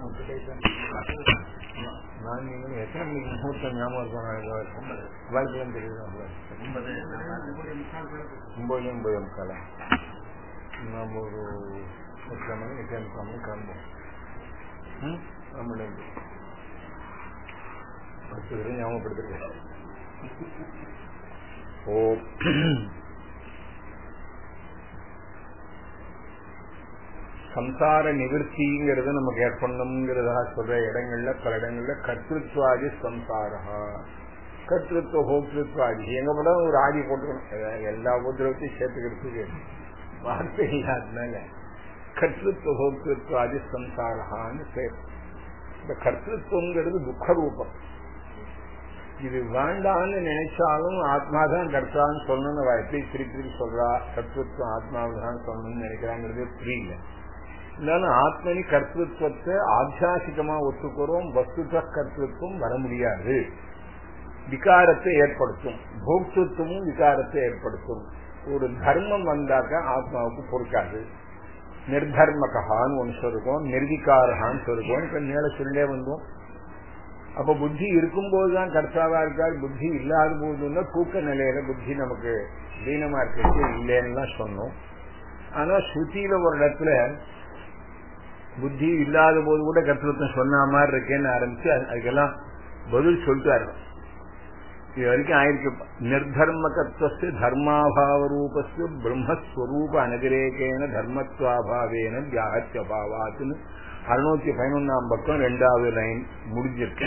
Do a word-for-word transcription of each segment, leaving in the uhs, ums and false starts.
நான் நீங்கள் எத்தனை மணிக்கு முகூர்த்தம் ஞாபகம் இருக்கும் வாழ்க்கையும் தெரியுது ஒன்பது ஒன்பது முக்கால நம்ம ஒரு எட்டரை மணி எட்டே முக்கால் மணி கிளம்புவோம். ம் நம்மள பத்து பேரும் ஞாபகப்படுத்திருக்கேன். ஓ சம்சார நிவர்த்திங்கிறது நமக்கு ஏற்படணுங்கிறதா சொல்ற இடங்கள்ல பல இடங்கள்ல கர்த்திருவாதி சம்சாரா கர்த்திருவ ஹோக்திருவாதி எங்க கூட ஒரு ஆதி போட்டுக்கணும். எல்லா உத்திரவத்தையும் சேர்த்துக்கிறதுக்கு வார்த்தை இல்லாதனால கர்த்திருவ ஹோக்திருவாதி சம்சாரான்னு பேர். இந்த கர்த்திருவங்கிறது துக்க ரூபம். இது வேண்டான்னு நினைச்சாலும் ஆத்மாதான் கர்த்தான்னு சொல்லணும்னு எப்படி திருப்பி திருப்பி சொல்றா. கர்த்திருவம் ஆத்மாவுதான் சொல்லணும்னு நினைக்கிறாங்கிறது புரியல. இருந்தாலும் ஆத்மனி கர்த்திருவத்தை ஆத்தியாசிகமா ஒத்துக்கிறோம். வஸ்துத கர்த்திருவம் வர முடியாது. விகாரத்தை ஏற்படுத்தும். போக்திருவமும் விகாரத்தை ஏற்படுத்தும். ஒரு தர்மம் வந்தாக்க ஆத்மாவுக்கு பொறுக்காது. நிர்தர்மகான்னு ஒன்று சொல்லுவோம், நிர்விகாரகான்னு சொல்லுவோம். இப்ப மேல சொல்லே வந்தோம். அப்ப புத்தி இருக்கும்போதுதான் கர்த்தாவா இருக்காது. புத்தி இல்லாத போதுன்னா தூக்க நிலையில புத்தி நமக்கு தீனமா இருக்கிறது இல்லைன்னு சொன்னோம். ஆனா ஸ்ருதியில ஒரு இடத்துல புத்தி இல்லாத போது கூட கர்த்தத்துவம் சொன்ன மாதிரி இருக்கேன்னு ஆரம்பிச்சு அதுக்கெல்லாம் பதில் சொல்லிட்டாரு. இது வரைக்கும் ஆயிருக்கு. நிர்தர்மகத்துவ தர்மாபாவ ரூபஸ்து பிரம்மஸ்வரூப அனதிரேகேன தர்மத்வாபாவேன வியாகத்யபாவாத்துன்னு அறுநூத்தி பதினொன்னாம் பக்கம் ரெண்டாவது லைன் முடிஞ்சிருக்கு.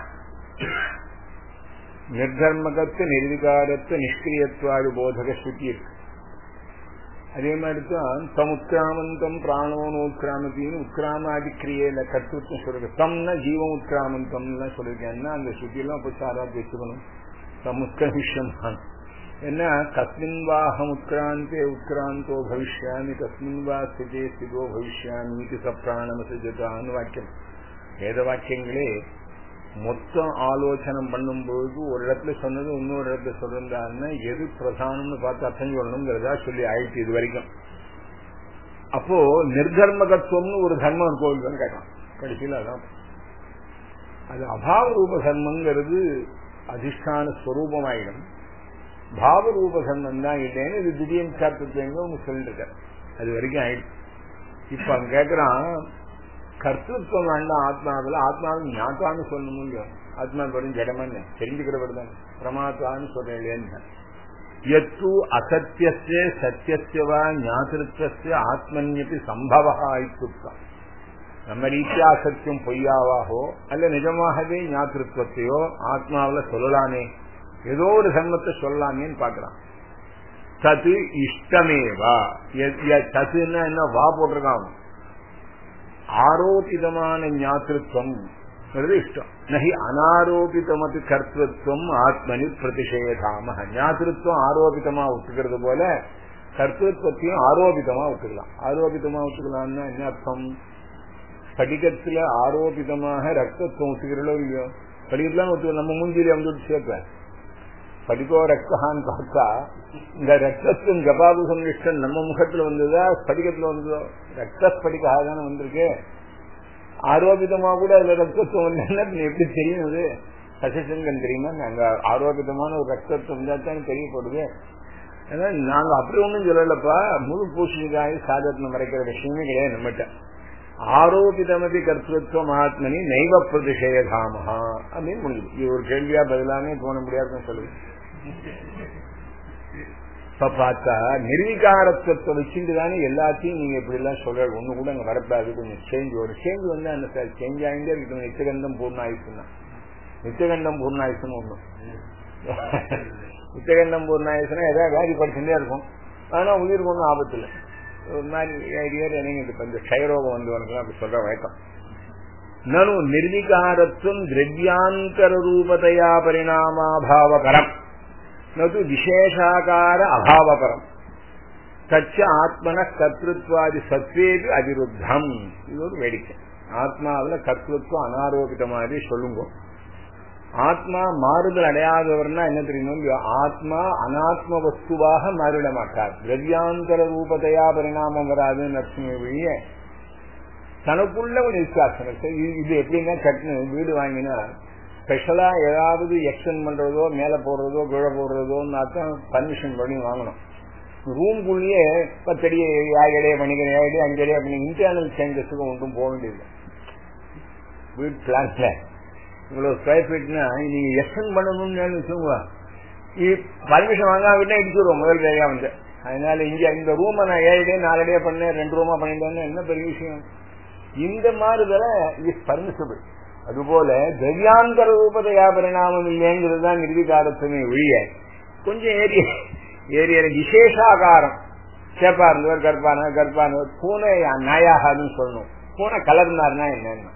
நிர்தர்மகத்து நிர்விகாரத்து நிஷ்கிரியத்வாது போதக ஸ்ருதி இருக்கு. அதே மாதிரிதான் தம் உத்கிராமந்தம் பிராணோன்னு உத்கிராமத்தின்னு உத்கிராமாதி கிரியையில கர்த்தத்துவம் சொல்றது. தம்னா ஜீவம் உத்கிராமந்தம் எல்லாம் சொல்லிருக்கேன்னா அந்த ஸ்ருதியெல்லாம் போய் சாராத்து வச்சுக்கணும். தம் உத்கிரமிஷம் என்ன கஸ்மின் வாஹம் உத்கிராந்தே உத்கிராந்தோ பவிஷ்யாமி கஸ்மின் வா ஸ்திதே ஸ்திதோ பவிஷ்யாமி சப்ராணமசஜதான்னு வாக்கியம். வேத வாக்கியங்களே மொத்தம் ஆலோசனம் பண்ணும்போது ஒரு இடத்துல சொன்னது இன்னொரு இடத்துல சொல்லிருந்தாருன்னா எது பிரதானம்னு பார்த்து அர்த்தம் சொல்லணுங்கிறதா சொல்லி ஆயிடுச்சு இது வரைக்கும். அப்போ நிர்தர்மகத்துவம்னு ஒரு தர்மம் கோவில்னு கேட்டான். கடைசியில் அதான் அது அபாவ ரூப தர்மங்கிறது அதிஷ்டான ஸ்வரூபமாயிடும். பாவரூப தர்மம் தான் இல்லைன்னு இது திடீர்னு சாப்பிட்டு ஒன்று சொல்லிட்டு இருக்காரு. அது வரைக்கும் ஆயிடுச்சு. இப்ப அவன் கேட்கிறான் கர்த்தத்துவம் வேண்டாம் ஆத்மாவில். ஆத்மாவில் ஞாத்தான்னு சொல்லணும். ஆத்மா வரும் ஜடமன்னு தெரிஞ்சுக்கிறவர் தான் பிரமாத்தான்னு சொல்றேன். எத்து அசத்தியஸ்ய சத்தியஸ்யவா ஞாத்திருத்வஸ்ய ஆத்மன்யப்பி சம்பவா இத்துக்கம். நம்ம ரீதியா சத்தியம் பொய்யாவாகோ அல்ல நிஜமாகவே ஞாத்திருத்வத்தையோ ஆத்மாவில சொல்லலாமே, ஏதோ ஒரு தர்மத்தை சொல்லலாமேன்னு பாக்குறான். தது இஷ்டமேவா. ததுன்னா என்ன வா போட்டிருக்கான். ஆரோபிதமான ஞாத்திருத்வம் இஷ்டம். நகி அனாரோபிதமது கர்த்தத்துவம் ஆத்மனி பிரதிஷேதாம. ஞாத்திருத்வம் ஆரோபிதமா ஒத்துக்கிறது போல கர்த்தத்துவத்தையும் ஆரோபிதமா ஒத்துக்கலாம். ஆரோபிதமா ஒத்துக்கலாம்னா என்ன அர்த்தம்? படிக்கத்துல ஆரோபிதமாக ரத்தத்துவம் ஒத்துக்கிறோ இல்லையோ, படிக்கட்டுலாம் ஒத்துக்க. நம்ம மூஞ்சியில வந்து சேர்ப்பேன் படிக்கோ ரக்தான்னு பார்த்தா இந்த ரத்தத்தின் கபாபுசம் இஷ்டம் நம்ம முகத்துல வந்ததா ஸ்படிகத்துல வந்ததோ? ரத்த ஸ்படிக்காக தானே வந்திருக்கு. ஆரோபிதமா கூட அதுல ரத்தத்துவம் வந்தா எப்படி தெரியும்? அது சசிசங்கன் தெரியுமா? நாங்க ஆரோபிதமான ஒரு ரத்தத்துவம் வந்தாத்தான் தெரியப்படுது. ஏன்னா நாங்க அப்படி ஒண்ணும் சொல்லலப்பா. முழு பூசணிக்காய் சாதத்துல மறைக்கிற விஷயமே கிடையாது நம்மகிட்ட. ஆரோபிதமதி கர்த்தத்துவம் ஆத்மனி நைவ பிரதிஷேதாமஹா அப்படின்னு முடியுது. இது ஒரு கேள்வியா பதிலாமே தோண முடியாதுன்னு சொல்லுது. இப்ப பார்த்தா நிர்விகாரத்துவத்தை வச்சுட்டுதானே எல்லாத்தையும் நீங்க இப்படி எல்லாம் சொல்ற. ஒண்ணு கூட அங்க வரப்படாது. கொஞ்சம் சேஞ்ச் ஒரு சேஞ்ச் வந்து அந்த சார் சேஞ்ச் ஆகிட்டே இருக்கணும். நித்தியகண்டம் பூர்ணாயுசுன்னா நித்தியகண்டம் பூர்ணாயுசுன்னு ஒண்ணும். நித்தியகண்டம் பூர்ணாயுசுனா ஏதாவது வியாதி படிச்சுட்டே இருக்கும். ஆனா உயிருக்கு ஒன்றும் ஆபத்து இல்லை. ஒரு மாதிரி ஐடியா நீங்க இந்த க்ஷயரோகம் வந்தவனுக்கு அப்படி சொல்ற வழக்கம். நனு நிர்விகாரத்துவம் திரவியாந்தர ரூபதையா பரிணாமாபாவகரம் நது விசேஷாகார அபாவகரம். தச்ச ஆத்மன கர்த்தத்வாதி சத்வேது அவிருத்தம். இது ஒரு வேடிக்கை. ஆத்மாவில கர்த்தத்துவம் அனாரோபிதமாக சொல்லுங்க. ஆத்மா மாறுதல் அடையாதவர்னா என்ன தெரியும்? ஆத்மா அனாத்ம வஸ்துவாக மாறிட மாட்டார். திரவியாந்தர ரூபதையா பரிணாமம் வராதுன்னு அர்த்தமே வழிய தனக்குள்ள ஒரு விசுவாசம் இருக்கு. இது எப்படின்னா சட்னு வீடு வாங்கினா ஸ்பெஷலா ஏதாவது எக்ஸ்டெண்ட் பண்றதோ மேல போடுறதோ கீழே போடுறதோன்னா தான் பர்மிஷன் பண்ணி வாங்கணும். ரூம்குள்ளேயே பத்தடி ஏழடி மணிக்கடி ஏழடி அஞ்சடி அப்படி இன்டர்னல் சேஞ்சஸுக்கு ஒன்றும் போக வேண்டியது. வீடு பிளான்ல இவ்வளவு ஸ்கொயர் ஃபீட்னா நீங்க எக்ஸ்டெண்ட் பண்ணணும்னு வச்சுக்கோங்க, பர்மிஷன் வாங்காவிட்டா இடிச்சுடுவோம் முதல் வேலையா வந்து. அதனால இங்க இந்த ரூமை நான் ஏழடியே நாலடியா பண்ணேன், ரெண்டு ரூமா பண்ணிட்டேன்னு என்ன பெரிய விஷயம். இந்த மாறுதல இஸ் பர்மிசபிள். அதுபோல திவ்யாந்தர ரூபதையா பரிணாமம் இல்லைங்கிறதுதான் நிர்விகாரத்துமே ஒழிய கொஞ்சம் ஏரிய ஏரிய விசேஷாகாரம் சேப்பா இருந்தவர் கற்பான கற்பானவர் பூனை நாயாகான்னு சொல்லணும். பூனை கலர்னார்னா என்னன்னா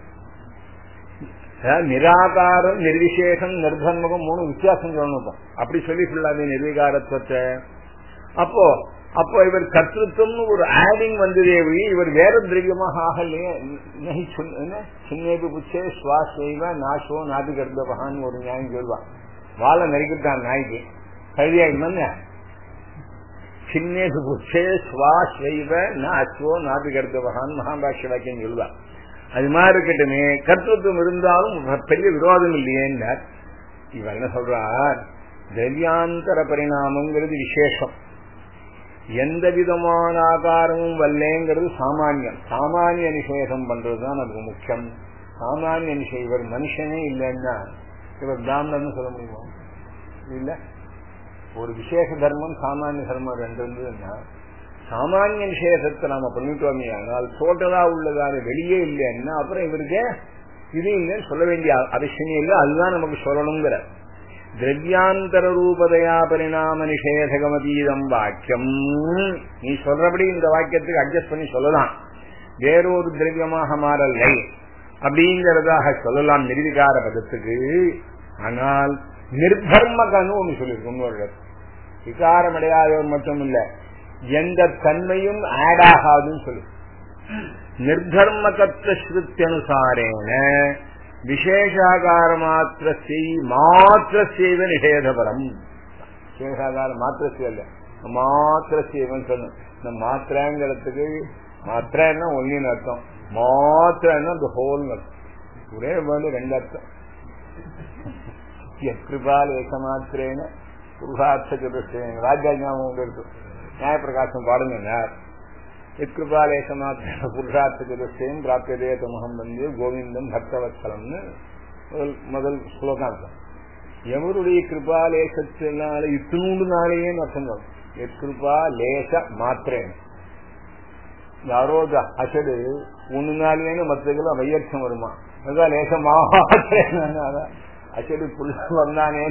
நிராகாரம் நிர்விசேஷம் நிர்தன்மகம் மூணு வித்தியாசம் சொல்லணும். அப்படி சொல்லி சொல்லாது நிர்விகாரத்துவத்தை. அப்போ அப்போ இவர் கர்த்திருவம்னு ஒரு ஆடிங் வந்ததே வழி இவர் வேற திரவியமாக ஆகலையே. சின்னேபு புச்சே சுவாசைவ நாசோ நாதி கர்ப்பகான்னு ஒரு நியாயம் சொல்வான். வாழை நெருக்கிட்டான் நாய்க்கு கழுதியாயிடுமா. சின்னேபு புச்சே சுவாசைவ நாசோ நாதி கர்ப்பகான்னு மகாபாஷ்ய வாக்கியம் சொல்வான். அது மாதிரி இருக்கட்டுமே, கர்த்தத்துவம் இருந்தாலும் பெரிய விரோதம் இல்லையேன்னார். இவர் என்ன சொல்றார், திரவியாந்தர பரிணாமங்கிறது விசேஷம், எந்த விதமான ஆகாரமும் வல்லேங்கிறது சாமானியம். சாமானிய நிஷேதம் பண்றதுதான் அதுக்கு முக்கியம். சாமானிய நிஷேதம் இவர் மனுஷனே இல்லைன்னா இவர் பிராமணர்னு சொல்ல முடியுமா? இல்ல. ஒரு விசேஷ தர்மம் சாமானிய தர்மம் ரெண்டு இருந்ததுன்னா சாமானிய நிஷேதத்தை நாம பண்ணிட்டோமே, ஆனால் டோட்டலா உள்ளதான வெளியே இல்லைன்னா அப்புறம் இவருக்கு இது இல்லைன்னு சொல்ல வேண்டிய அவசியமே இல்லை. அதுதான் நமக்கு சொல்லணுங்கிற திரவியாந்தர ரூபதையா பரிணாம நிஷேதகமதீதம் வாக்கியம். நீ சொல்றபடி இந்த வாக்கியத்துக்கு அட்ஜஸ்ட் பண்ணி சொல்லலாம், வேறொரு திரவியமாக மாறலை அப்படிங்கிறதாக சொல்லலாம் நிர்விகார பதத்துக்கு. ஆனால் நிர்தர்மகன்னு ஒண்ணு சொல்லியிருக்கோம். விகாரம் அடையாதவர் மட்டும் இல்ல, எந்த தன்மையும் ஆட் ஆகாதுன்னு சொல்லு. நிர்தர்மகத்த ஸ்ருத்தியனுசாரேன விசேஷாகார மாத்திர மாத்திர சேவ நிஷேதபரம். விசேஷாகார மாத்திர சேவ மாத்திர சேவன் சொல்லணும். இந்த மாத்திரங்கிறதுக்கு மாத்திரன்னா ஒன்னின் அர்த்தம், மாத்திரன்னா இந்த ஹோல் அர்த்தம். ஒரே வந்து ரெண்டு அர்த்தம். கிருபால் ஏக மாத்திரேன புருஷார்த்த சதுர்த்தேன ராஜ்யாஜாமம் இருக்கு. நியாயப்பிரகாசம் பாடுங்க. கிருபாலேச மாத்திர புருஷார்த்த சதுர்த்தேன் பிராப்தியதே தமஹம் வந்து கோவிந்தம் பக்தவத்சலம்னு முதல் முதல் ஸ்லோகாந்தம். எவருடைய கிருபாலேசத்தினால இத்தினூண்டு நாளையே அர்த்தம். எத்கிருபா லேச மாத்திரேன் யாரோத அசடு ஒன்னு நாளையே மற்றதுல வையர்த்தம் வருமா, அதுதான் லேச மாத்திரேன். அசடு புள்ள வந்தானே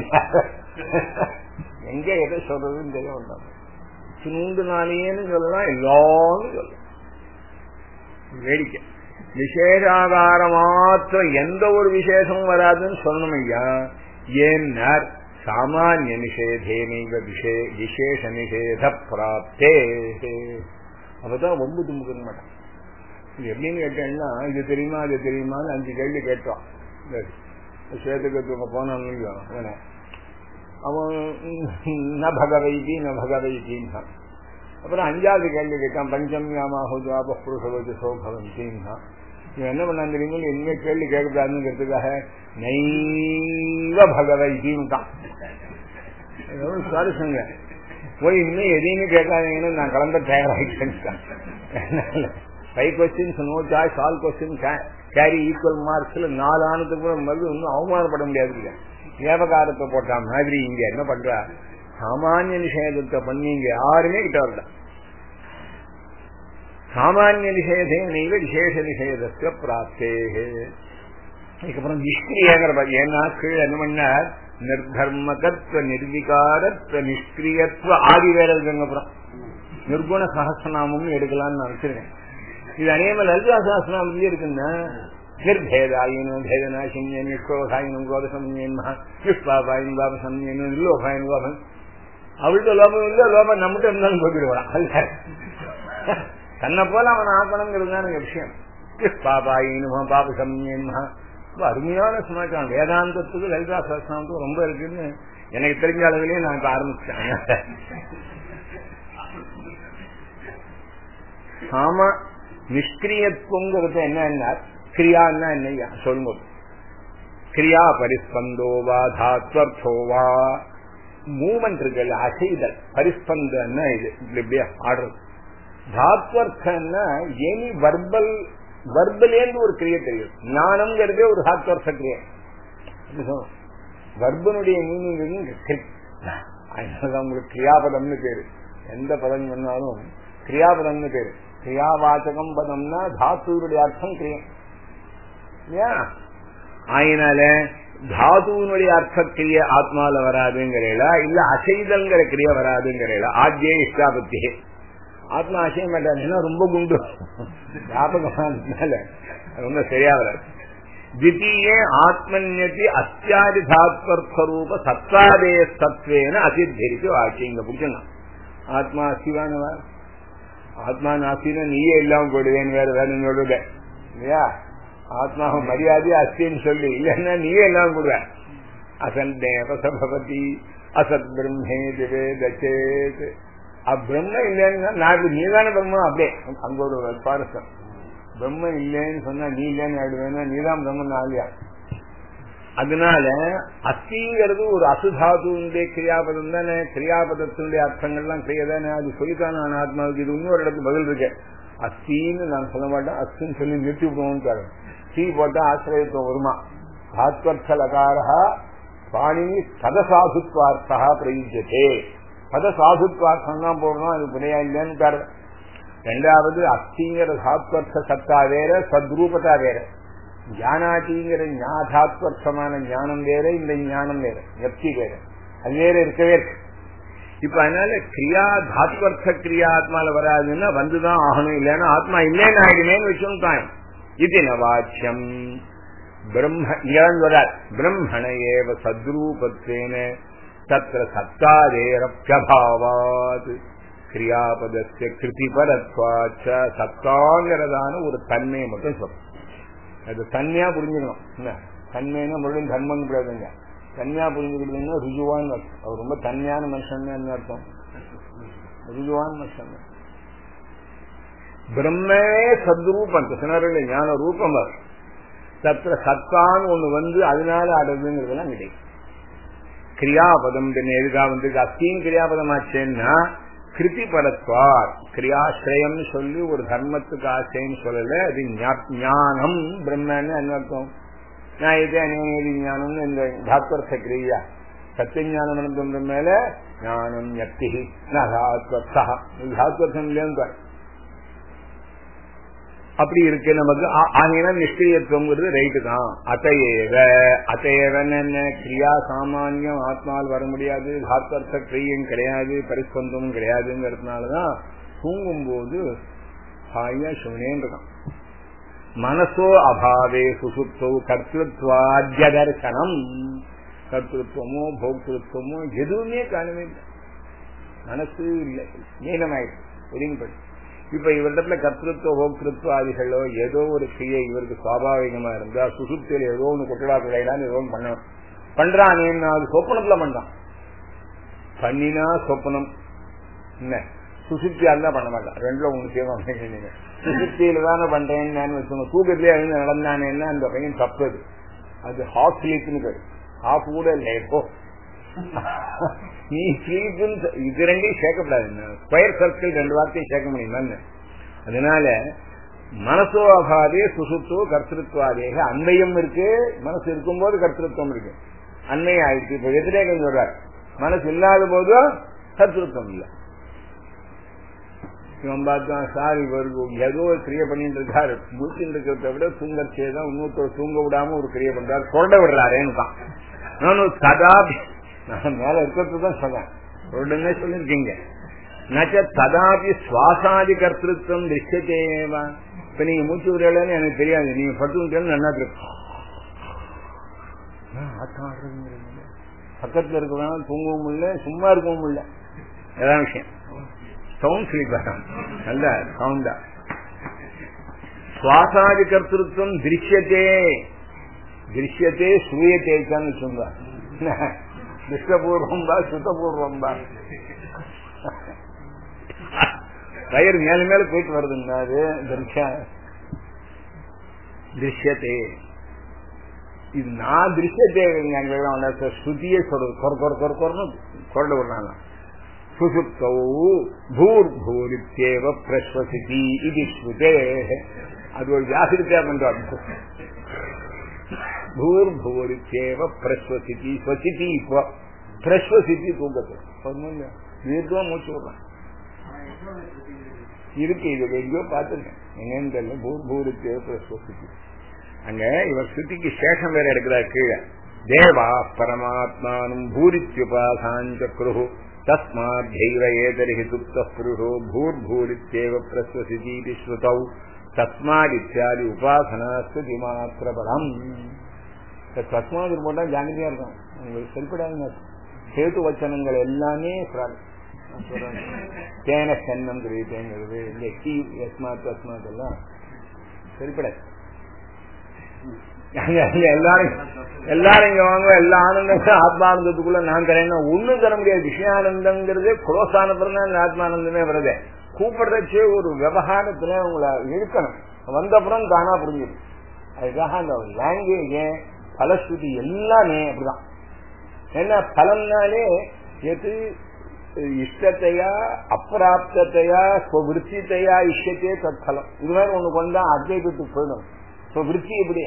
எங்க எதை சொல்றதுன்னு தெரிய வந்தாங்க. சின்னூண்டு நாளையேன்னு சொல்லலாம், எல்லாரும் சொல்லலாம். வேடிக்கை விசேஷாகார மாத்திரம் எந்த ஒரு விசேஷமும் வராதுன்னு சொல்லணும் ஐயா. ஏன்னா சாமானிய நிஷேதேனைவ விசேஷ நிஷேத பிராப்தே. அப்பதான் ஒம்பு தும்புக்க மாட்டான். இது எப்படின்னு கேட்டேன்னா, இது தெரியுமா அது தெரியுமான்னு அஞ்சு கேள்வி கேட்டோம். சேத்துக்கு போனான்னு அவன் ந பகவைதி ந பகவைத்தின்னா. அப்புறம் அஞ்சாவது கேள்வி கேட்டான், பஞ்சம்யாமாஹுஜாப புருஷவஜசோ பவந்தின்னா. இவன் என்ன பண்ணான் தெரியுமா, இனிமே கேள்வி கேட்கக்கூடாதுங்கிறதுக்காக நைவ பகவைத்தின்னு தான் சுவாரஸ்யங்க. போய் இன்னும் எதையுமே கேட்காதீங்கன்னு நான் கலந்த தயாராகிட்டேன். Five questions no choice, all question carry equal மார்க்ஸ்ல நாலு ஆனதுக்கு கூட மறுபடியும் ஒன்னும் அவமானப்பட முடியாது. ஏவகாரத்தை போட்டா மாதிரி இங்க என்ன பண்ற, சாமானிய நிஷேதத்தை பண்ணி இங்க யாருமே கிட்ட வரல. சாமானிய நிஷேதே நெய்வ விசேஷ நிஷேதத்தை பிராப்தே. அதுக்கப்புறம் நிஷ்கிரியங்கிற ஏன்னா கீழே என்ன பண்ணார், நிர்தர்மகத்துவ நிர்விகாரத்துவ நிஷ்கிரியத்துவ ஆதி வேற இருக்குங்க. அப்புறம் நிர்குண சகசிரநாமம்னு எடுக்கலாம்னு நான் வச்சிருக்கேன். இது அநேகமா லலிதா சகசிரநாமத்திலே இருக்குன்னா, நிர்பேதாயினும் பேதநாசின்யம் நிஷ்கோகாயினும் கோபசம்யன்மா நிஷ்பாபாயின் பாபசம்யனும் லோகாயின் கோபம். அவள்கிட்ட லோபம் இல்லை, லோபம் நம்மகிட்ட இருந்தாலும் போயிடுவான். தன்னை போல அவன் ஆக்கணுங்கிறது தான் எனக்கு விஷயம். நிஷ்பாபாயினுமா பாபசம்யன்மா அருமையான சமாச்சாரம். வேதாந்தத்துக்கு லலிதா சகசிரநாமத்துக்கு ரொம்ப இருக்குன்னு எனக்கு தெரிஞ்ச அளவிலேயே நான் இப்ப ஆரம்பிச்சேன். சாமா நிஷ்கிரியத்துவங்கிறது என்ன, கிரியான்னா என்ன சொல்லுங்க. கிரியா பரிஸ்பந்தோவா தாத்வர்த்தோவா, மூமெண்ட் இருக்குல்ல, அசைதல். பரிஸ்பந்தன்னா இது இப்படியா ஆடுறது. தாத்வர்த்தன்னா எனி வர்பல், வர்பலேந்து ஒரு கிரியை தெரியும். ஞானம்ங்கிறதே ஒரு தாத்வர்த்த கிரியை. வர்பனுடைய மீனிங் அதனாலதான் உங்களுக்கு கிரியாபதம்னு பேரு. எந்த பதம் சொன்னாலும் கிரியாபதம்னு பேரு. கிரியாவாச்சகம் பதம்னா தாத்துடைய அர்த்தம் கிரியம். அதனால தாதுனுடைய அர்த்த கிரிய ஆத்மால வராதுங்கிறா, இல்ல அசைதல்ங்கிற கிரியா வராதுங்கிறா. ஆத்யே இஷ்டாபத்தியே ஆத்மா அசைய மாட்டாருன்னா ரொம்ப குண்டு ஞாபகமானால ரொம்ப சரியா வராது. தித்தீயே ஆத்மன்யதி அத்தியாதிதாத்வர்த்தரூப சத்வாதே சத்வேன அதிர்தரித்து வாக்கியங்க புரிஞ்சுங்க. ஆத்மா அசிவானவா, ஆத்மா நாசின்னு நீயே இல்லாம போடுவேன்னு வேற வேணும் சொல்லுத இல்லையா. ஆத்மாவை மரியாதை அஸ்தின்னு சொல்லி இல்லைன்னா நீயே இல்லாம போடுவ. அசன் தேவசபதி அசத் பிரம்மே திவே தச்சேத். பிரம்ம இல்லைன்னா நான் நீதான பிரம்மம். அப்படியே அங்க ஒரு பாரசம். பிரம்ம இல்லைன்னு சொன்னா நீ இல்லைன்னு ஆயிடுவேன்னா நீதான் பிரம்மன் ஆலியா. அதனால அஸ்திங்கிறது ஒரு அசுதாதுடைய கிரியாபதம் தானே. கிரியாபதத்தினுடைய அர்த்தங்கள்லாம் கிரியதானே. அது சொல்லித்தானே ஆத்மாவுக்கு. இது இன்னொரு இடத்துக்கு பதில் இருக்கு. அஸ்தின்னு நான் சொல்ல மாட்டேன், அஸ்தின்னு சொல்லி நிறுத்தி விடுவோம். ஸ்ரீ போட்டா ஆசிரியத்துவம் வருமா. தாத்வர்த்தலகாரா பாணினி பதசாதுத்வார்த்தா பிரயுஜ்யதே. பதசாதுத்வார்த்தம் தான் போடணும். அது புரியா இல்லைன்னு. ரெண்டாவது அஸ்திங்கிற தாத்வர்த்த சத்தா வேற, சத்ரூபத்தா வேற. ஞானாட்டிங்கிற ஞாதாத்வர்த்தமான ஞானம் வேற, இந்த ஞானம் வேற, ஞப்தி வேற. அது வேற இருக்கவே இருக்கு. இப்ப அதனால கிரியா தாத்வர்த்த கிரியா ஆத்மால வராதுன்னா வந்துதான் ஆகணும். இல்லைன்னா ஆத்மா இல்லைன்னு ஆயிடுமேன்னு விஷயம் தான். இது நவாச்சியம் பிரம்ம இங்கதான் வராது. பிரம்மண ஏவ சத்ரூபத்வேன தத்ர சத்தாதேரப்யபாவாத் கிரியாபதஸ்ய கிருதிபரத்வாச்ச. சத்தாங்கிறதான ஒரு தன்மையை மட்டும் சொல்லும். அது தன்மையா புரிஞ்சுக்கணும். என்ன தன்மைன்னா மறுபடியும் தர்மம் கூடாதுங்க. தன்மையா புரிஞ்சுக்கிட்டீங்கன்னா ருஜுவான்னு அர்த்தம். அவர் ரொம்ப தன்மையான மனுஷன் என்ன அர்த்தம்? ருஜுவான் மனுஷன். பிரம்மே சத்ரூபம் சொன்னார்கள். ஞான ரூபம் அது. தத்திர சத்தான்னு ஒண்ணு வந்து அதனால ஆடுறதுங்கிறதுலாம் கிடையாது. கிரியாபதம் எதுக்கா வந்து அஸ்தியும் கிரியாபதம் ஆச்சேன்னா கிருதி பரத்வார் கிரியாசிரயம் சொல்லி ஒரு தர்மத்துக்கு ஆசைன்னு சொல்லல. அது ஞானம் பிரம்மன்னு அர்த்தம். நான் இது அநேதி ஞானம்னு இந்த தாத்வர்த்த கிரியா சத்தியஞானம் அனந்தம் மேல ஞானம் ஞப்தி தாத்வர்த்தா. தாத்வர்த்தம் இல்லைன்னு அப்படி இருக்கு நமக்கு. ஆனா நிஷ்கிரியத்துவங்கிறது ரைட்டு தான். அத்தையேவ அத்தையவன் என்ன கிரியா சாமானியம் ஆத்மாவில் வர முடியாது. தாத்வர்த்த கிரியும் கிடையாது, பரிஸ்பந்தமும் கிடையாதுங்கிறதுனாலதான் தூங்கும் போது ஹாயா சுனேன் இருக்கான். மனசோ அபாவே சுசுப்தோ கர்த்திருத்வாத்யதர்சனம். கர்த்திருவமோ போக்திருத்துவமோ எதுவுமே காணவே இல்லை. மனசு இல்லை, நீளமாயிடுச்சு, ஒதுங்கிப்படி. இப்ப இவரிடத்துல கர்த்திருவ போக்திருத்துவ ஆதிகளோ ஏதோ ஒரு கிரியை இவருக்கு சுவாபாவிகமா இருந்தா சுசுப்தியில் ஏதோ ஒண்ணு கொட்டடா கிடையாது, ஏதோ ஒண்ணு பண்ணணும் பண்றான். அது சொப்பனத்துல பண்றான். பண்ணினா சொப்பனம் என்ன, சுசுப்தியா இருந்தா பண்ண மாட்டான். ரெண்டுல ஒண்ணு செய்வாங்க. சுசுப்தியில தானே பண்றேன்னு வச்சுக்கோங்க. தூக்கத்திலே எழுந்து நடந்தானேன்னா அந்த பையன் தப்புது. அது ஹாஃப் ஸ்லீப்னு பேரு. ஹாஃப் கூட இல்லை. இப்போ நீ ஸ்லீப் இது ரெண்டையும் சேர்க்கப்படாது. ஸ்கொயர் சர்க்கிள் ரெண்டு வார்த்தையும் சேர்க்க முடியுமா? அதனால மனசோ அபாதே சுசுப்தோ கர்த்திருவாதேக. அன்மையும் இருக்கு, மனசு இருக்கும்போது கர்த்திருவம் இருக்கு. அன்மையும் ஆயிடுச்சு. இப்ப வெதிரேகம் சொல்றாரு, மனசு இல்லாத போதும் கர்த்திருவம் இல்லை. இவன் பார்த்தான் சார் இவருக்கு ஏதோ கிரியை பண்ணிட்டு இருக்காரு. மூச்சின்னு இருக்கிறத விட தூங்கச்சேதான் இன்னொருத்தர் தூங்க விடாம ஒரு கிரியை பண்றாரு, கொண்ட விடுறாருன்னு தான். நானும் சதா நான் மேல இருக்கிறது தான் சொல்றேன். உடனே சொல்லிருக்கீங்க. நச்ச ததாபி சுவாசாதி கர்த்திருவம் திருஷ்யத்தேவா. இப்ப நீங்க மூச்சு விடுறீங்கன்னு எனக்கு தெரியாது, நீங்க பட்டு நல்லா இருக்கும். பக்கத்துல இருக்க தூங்கவும் இல்லை, சும்மா இருக்கவும் இல்லை. ஏதான் விஷயம் சவுண்ட் ஸ்லீப் நல்ல சவுண்டா. சுவாசாதி கர்த்திருவம் திருஷ்யத்தே திருஷ்யத்தே சூயத்தேச்சான்னு சொல்லுவா. திருஷ்டபூர்வம் பா சுத்தபூர்வம் பா. வயிறு மேல மேல போயிட்டு வருதுங்க. அது திருஷ்யத்தே. இது நான் திருஷ்யத்தே ஸ்ருதியே சொல்றது. கொர கொர கொர கொரன்னு கொரட விடுறாங்க. சுசுப்தௌ பூர்பூரித்யேவ பிரஸ்வசிதி இது ஸ்ருதே. அது ஒரு வியாசிரித்தா பண்றாங்க. பூர்பூரித்யேவ பிரஸ்வசிதி ஸ்வசிதி இப்போ பிரஸ்வசிதி தூக்கத்தை தீர்க்கமா மூச்சு விடுறான் இருக்கு. இது எங்கேயோ பார்த்துருக்கேன், எங்கன்னு தெரியல. பூர்பூரித்யேவ பிரஸ்வசிதி. அங்க இவர் ஸ்ருதிக்கு சேஷம் வேற எடுக்கிறார் கீழே. தேவா பரமாத்மானம் பூரித்யுபாசாஞ்சக்ரு தஸ்மாத் தெய்வ ஏதரிஹி சுப்த புருஷோ பூர்பூரித்யேவ பிரஸ்வசிதி ஸ்ருதௌ தஸ்மாத் இத்தியாதி உபாசனா ஸ்ருதி மாத்திர பலம். தஸ்மாத் போட்டா ஜாகிரதையா இருக்கும், உங்களுக்கு சரிப்படாதுங்க. சேது வச்சனங்கள் எல்லாமே தேன சென்னம் கிரீதேங்கிறது இல்லை, கி எஸ்மாத் தஸ்மாத் எல்லாம் சரிப்படாது. எல்லாரும் எல்லாரும் இங்க வாங்க, எல்லா ஆனந்தம் ஆத்மானந்தத்துக்குள்ள நான் தரேன்னா ஒண்ணும் தர முடியாது. விஷயானந்தங்கிறது குளோஸ் ஆன பிறகு அந்த ஆத்மானந்தமே வருது. கூப்பிடுறச்சே ஒரு விவகாரத்துல உங்களை இழுக்கணும், வந்தப்புறம் தானா புரிஞ்சிடும். அதுக்காக அந்த லாங்குவேஜ் பலஸ்ருதி எல்லாமே அப்படிதான். ஏன்னா பலம்னாலே எது இஷ்டத்தையா அப்பிராப்தத்தையா விருத்தித்தையா இஷ்டத்தையே தத் பலம். இது மாதிரி ஒண்ணு கொண்டா அத்வைதத்துக்கு போயிடும். இப்போ விருத்தி எப்படி?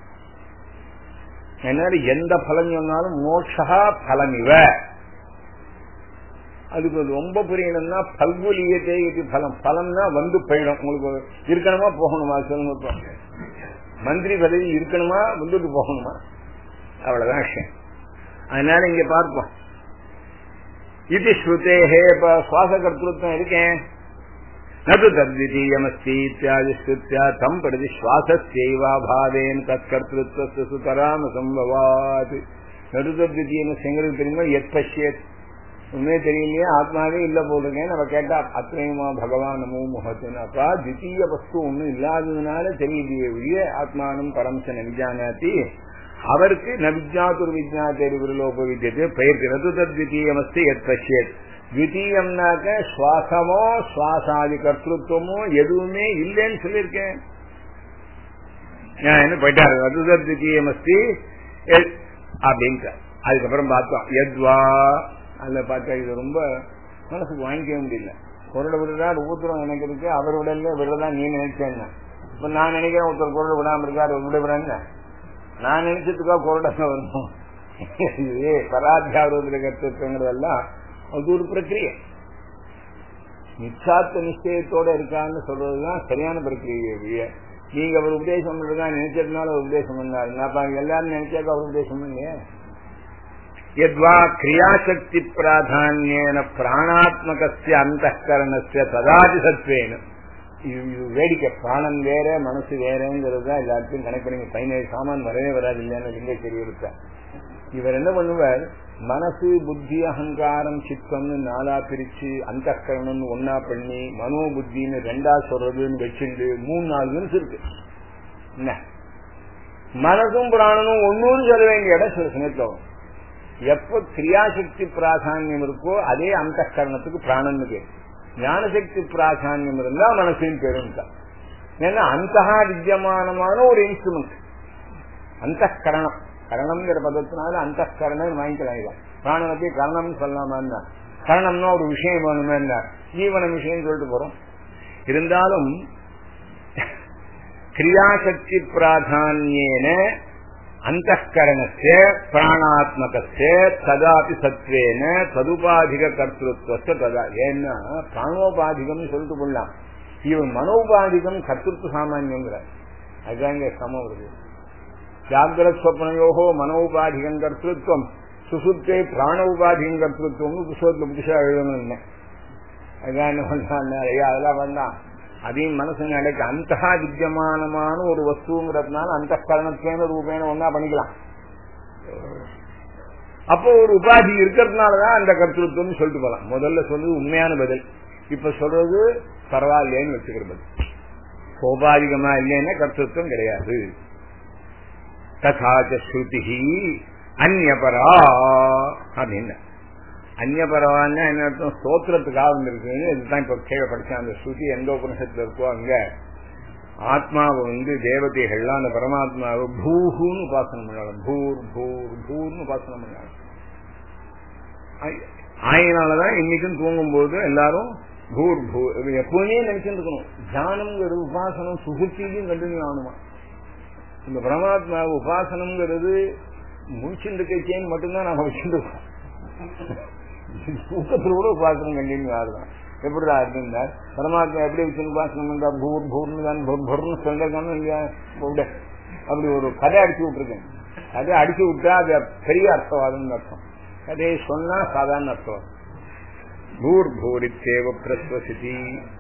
என்னால எந்த பலன் சொன்னாலும் மோட்சா பலம் இவ. அதுக்கு ரொம்ப புரியணும்னா பல்குலியத்தை இது பலம். பலம்னா வந்து போயிடும். உங்களுக்கு இருக்கணுமா போகணுமா சொல்லுங்க. மந்திரி பதவி இருக்கணுமா வந்துட்டு போகணுமா, அவ்வளவுதான் விஷயம். அதனால இங்க பார்ப்போம். இது ஸ்ருதேஹே. இப்ப சுவாச கர்த்தృత్వం இருக்கேன். நது தத்விதீயமஸ்தி இத்தியாதி ஸ்ருத்யா தம் பிரதி சுவாசஸ்யைவாபாவேன் தற்கர்த்தృత్వஸ்ய சுதராம சம்பவாத். நது தத்விதீயமஸ்ங்கிறது தெரியுமா? எத் பஷ்யத். உண்மையே தெரியலையே, ஆத்மாவே இல்ல போடுறேன். நம்ம கேட்டா அத்ரேமா பகவான் நமோ முகத்துன்னு. அப்பா தித்தீய வஸ்து ஒண்ணும் இல்லாததுனால தெரியலையே ஒழிய ஆத்மானம் பரம்ச நவிஜானாதி. அவருக்கு நவிஜாத்துர் விஜாத்தேரி விருலோப வித்தியத்தை பெயர்க்கிறது. தத்விதீயமஸ்தி எத் பஷ்யத். த்விதீயம்னாக்க சுவாசமோ சுவாசாதி கர்த்தృత్వமோ எதுவுமே இல்லைன்னு சொல்லியிருக்கேன். என்ன போயிட்டாரு. அதுதத்விதீயமஸ்தி அப்படின்ட்டு. அதுக்கப்புறம் பார்த்தோம் எத்வா. அதுல பார்த்தா இது ரொம்ப மனசுக்கு வாங்கிக்கவே முடியல. குரலை விடுறா ஊத்துறோம் எனக்கு இருக்கு, அவர் விடல விடுறதா நீ நினைச்சேன். இப்ப நான் நினைக்கிறேன் ஒருத்தர் குரலை விடாம இருக்காரு, விடுறேன்னு நான் நினைச்சதுக்கா குரலை வரணும். இது பராத்தியாவதில் கற்றுங்கிறதெல்லாம் அது ஒரு பிரக்கிரியை. நிச்சாத்த நிச்சயத்தோட இருக்கான்னு சொல்றதுதான் சரியான பிரக்கிரியை. நீங்க அவர் உபதேசம் பண்றதா நினைச்சதுனால அவர் உபதேசம் பண்ணாரு. எல்லாரும் நினைச்சாக்க அவர் உபதேசம் பண்ணலையே. யத்வா கிரியாசக்தி பிராதான்யேன பிராணாத்மகஸ்ய அந்தఃகரணஸ்ய ததாதி சத்வேன. இது வேடிக்கை. பிராணன் வேற மனசு வேறங்கிறது தான் எல்லாத்தையும் கணக்கு பண்ணி பதினேழு சாமான் வரவே வராது இல்லைன்னு லிங்கேஸ்வரி இருக்க. இவர் என்ன பண்ணுவார், மனசு புத்தி அகங்காரம் சித்தம்னு நாலா பிரிச்சு அந்தఃகரணம்னு ஒன்னா பண்ணி மனோ புத்தின்னு ரெண்டா சொல்றதுன்னு வச்சுட்டு மூணு நாலு நிமிஷம் இருக்கு. என்ன மனசும் பிராணனும் ஒன்னூறு சொல்ல வேண்டிய இடம் சில சமயத்துல வரும். எப்ப கிரியாசக்தி பிராதான்யம் இருக்கோ அதே அந்தःகரணத்துக்கு பிராணன் பேர். ஞானசக்தி பிராதான்யம் இருந்தா மனசின் பேருந்தா. ஏன்னா அந்தகா வித்தியமானமான ஒரு இன்ஸ்ட்ருமெண்ட் அந்தःகரணம். கரணம்ங்கிற பதத்தினால அந்தःகரணம் வாங்கிக்கலாம். பிராணனுக்கு கரணம் சொல்லாம கரணம்னா ஒரு விஷயம் வேணுமே என்ன ஜீவன விஷயம் சொல்லிட்டு போறோம். இருந்தாலும் கிரியாசக்தி பிராதான்யேன அந்தःகரணஸ்ய பிராணாத்மகஸ்ய ததாபி சத்வேன ததுபாதிக கர்த்தృత్వஸ்ய ததா. ஏன்னா பிராணோபாதிகம் சொல்லிட்டு போடலாம். இவன் மனோபாதிகம் கர்த்தృత్వ சாமான்யங்கிறார். அதுதாங்க சமம் வருது. ஜாகிரத் ஸ்வப்னயோகோ மனோபாதிகம் கர்த்தృత్వం சுசுப்தே பிராண உபாதிகம் கர்த்தృత్வம்னு புத்தகத்துல புதுசா எழுதணும். இல்லை அதுதான் என்ன பண்ணா அதெல்லாம் வந்தான். அதையும் மனசு நடக்க அந்தகா வித்தியமானமான ஒரு வஸ்துங்கிறதுனால அந்தःகரணத்தேன ரூபேன ஒன்னா பண்ணிக்கலாம். அப்போ ஒரு உபாதி இருக்கிறதுனாலதான் அந்த கர்த்தృత్వం சொல்லிட்டு போலாம். முதல்ல சொல்றது உண்மையான பதில். இப்ப சொல்றது பரவாயில்லைன்னு வச்சுக்கிற பதில். சோபாதிகமா இல்லைன்னா கர்த்தృత్వం கிடையாது. ததாச்ச ஸ்ருதி அந்நியபரா அப்படின்னு அந்நியபரவான என்ன அர்த்தம்? ஸ்தோத்திரத்துக்காக வந்திருக்குன்னு. இதுதான் இப்ப கீழே படிச்சேன். அந்த ஸ்ருதி எந்த உபனிஷத்துல இருக்கோ அங்க ஆத்மாவை வந்து தேவதைகள்லாம் அந்த பரமாத்மாவை பூஹூன்னு உபாசனம் பண்ணாலும், பூர் பூர் பூர்னு உபாசனம் பண்ணாலும். ஆயினாலதான் இன்னைக்கும் தூங்கும் போது எல்லாரும் பூர் பூ எப்பவுமே நினைச்சுட்டு இருக்கணும். தியானம்ங்கிறது உபாசனம் சுகுத்திலையும் கண்டினியூ ஆகணுமா? இந்த பரமாத்மா உபாசனம்ங்கிறது முடிச்சுட்டு இருக்கேன்னு மட்டும்தான் நாம வச்சுட்டு இருக்கோம். தூக்கத்துல கூட உபாசனம் கண்டினியூ ஆகுதான். எப்படிடா இருந்தார் பரமாத்மா எப்படி வச்சு உபாசனம் பண்றா? பூர் பூர்னு தான் பொருன்னு சொல்லிருக்கானு இல்லையா? அப்படி ஒரு கதை அடிச்சு விட்டுருக்கேன். கதை அடிச்சு விட்டா அது பெரிய அர்த்தவாதம்னு அர்த்தம். கதையை சொன்னா சாதாரண அர்த்தம். பூர் பூரி தேவ பிரஸ்வசிதி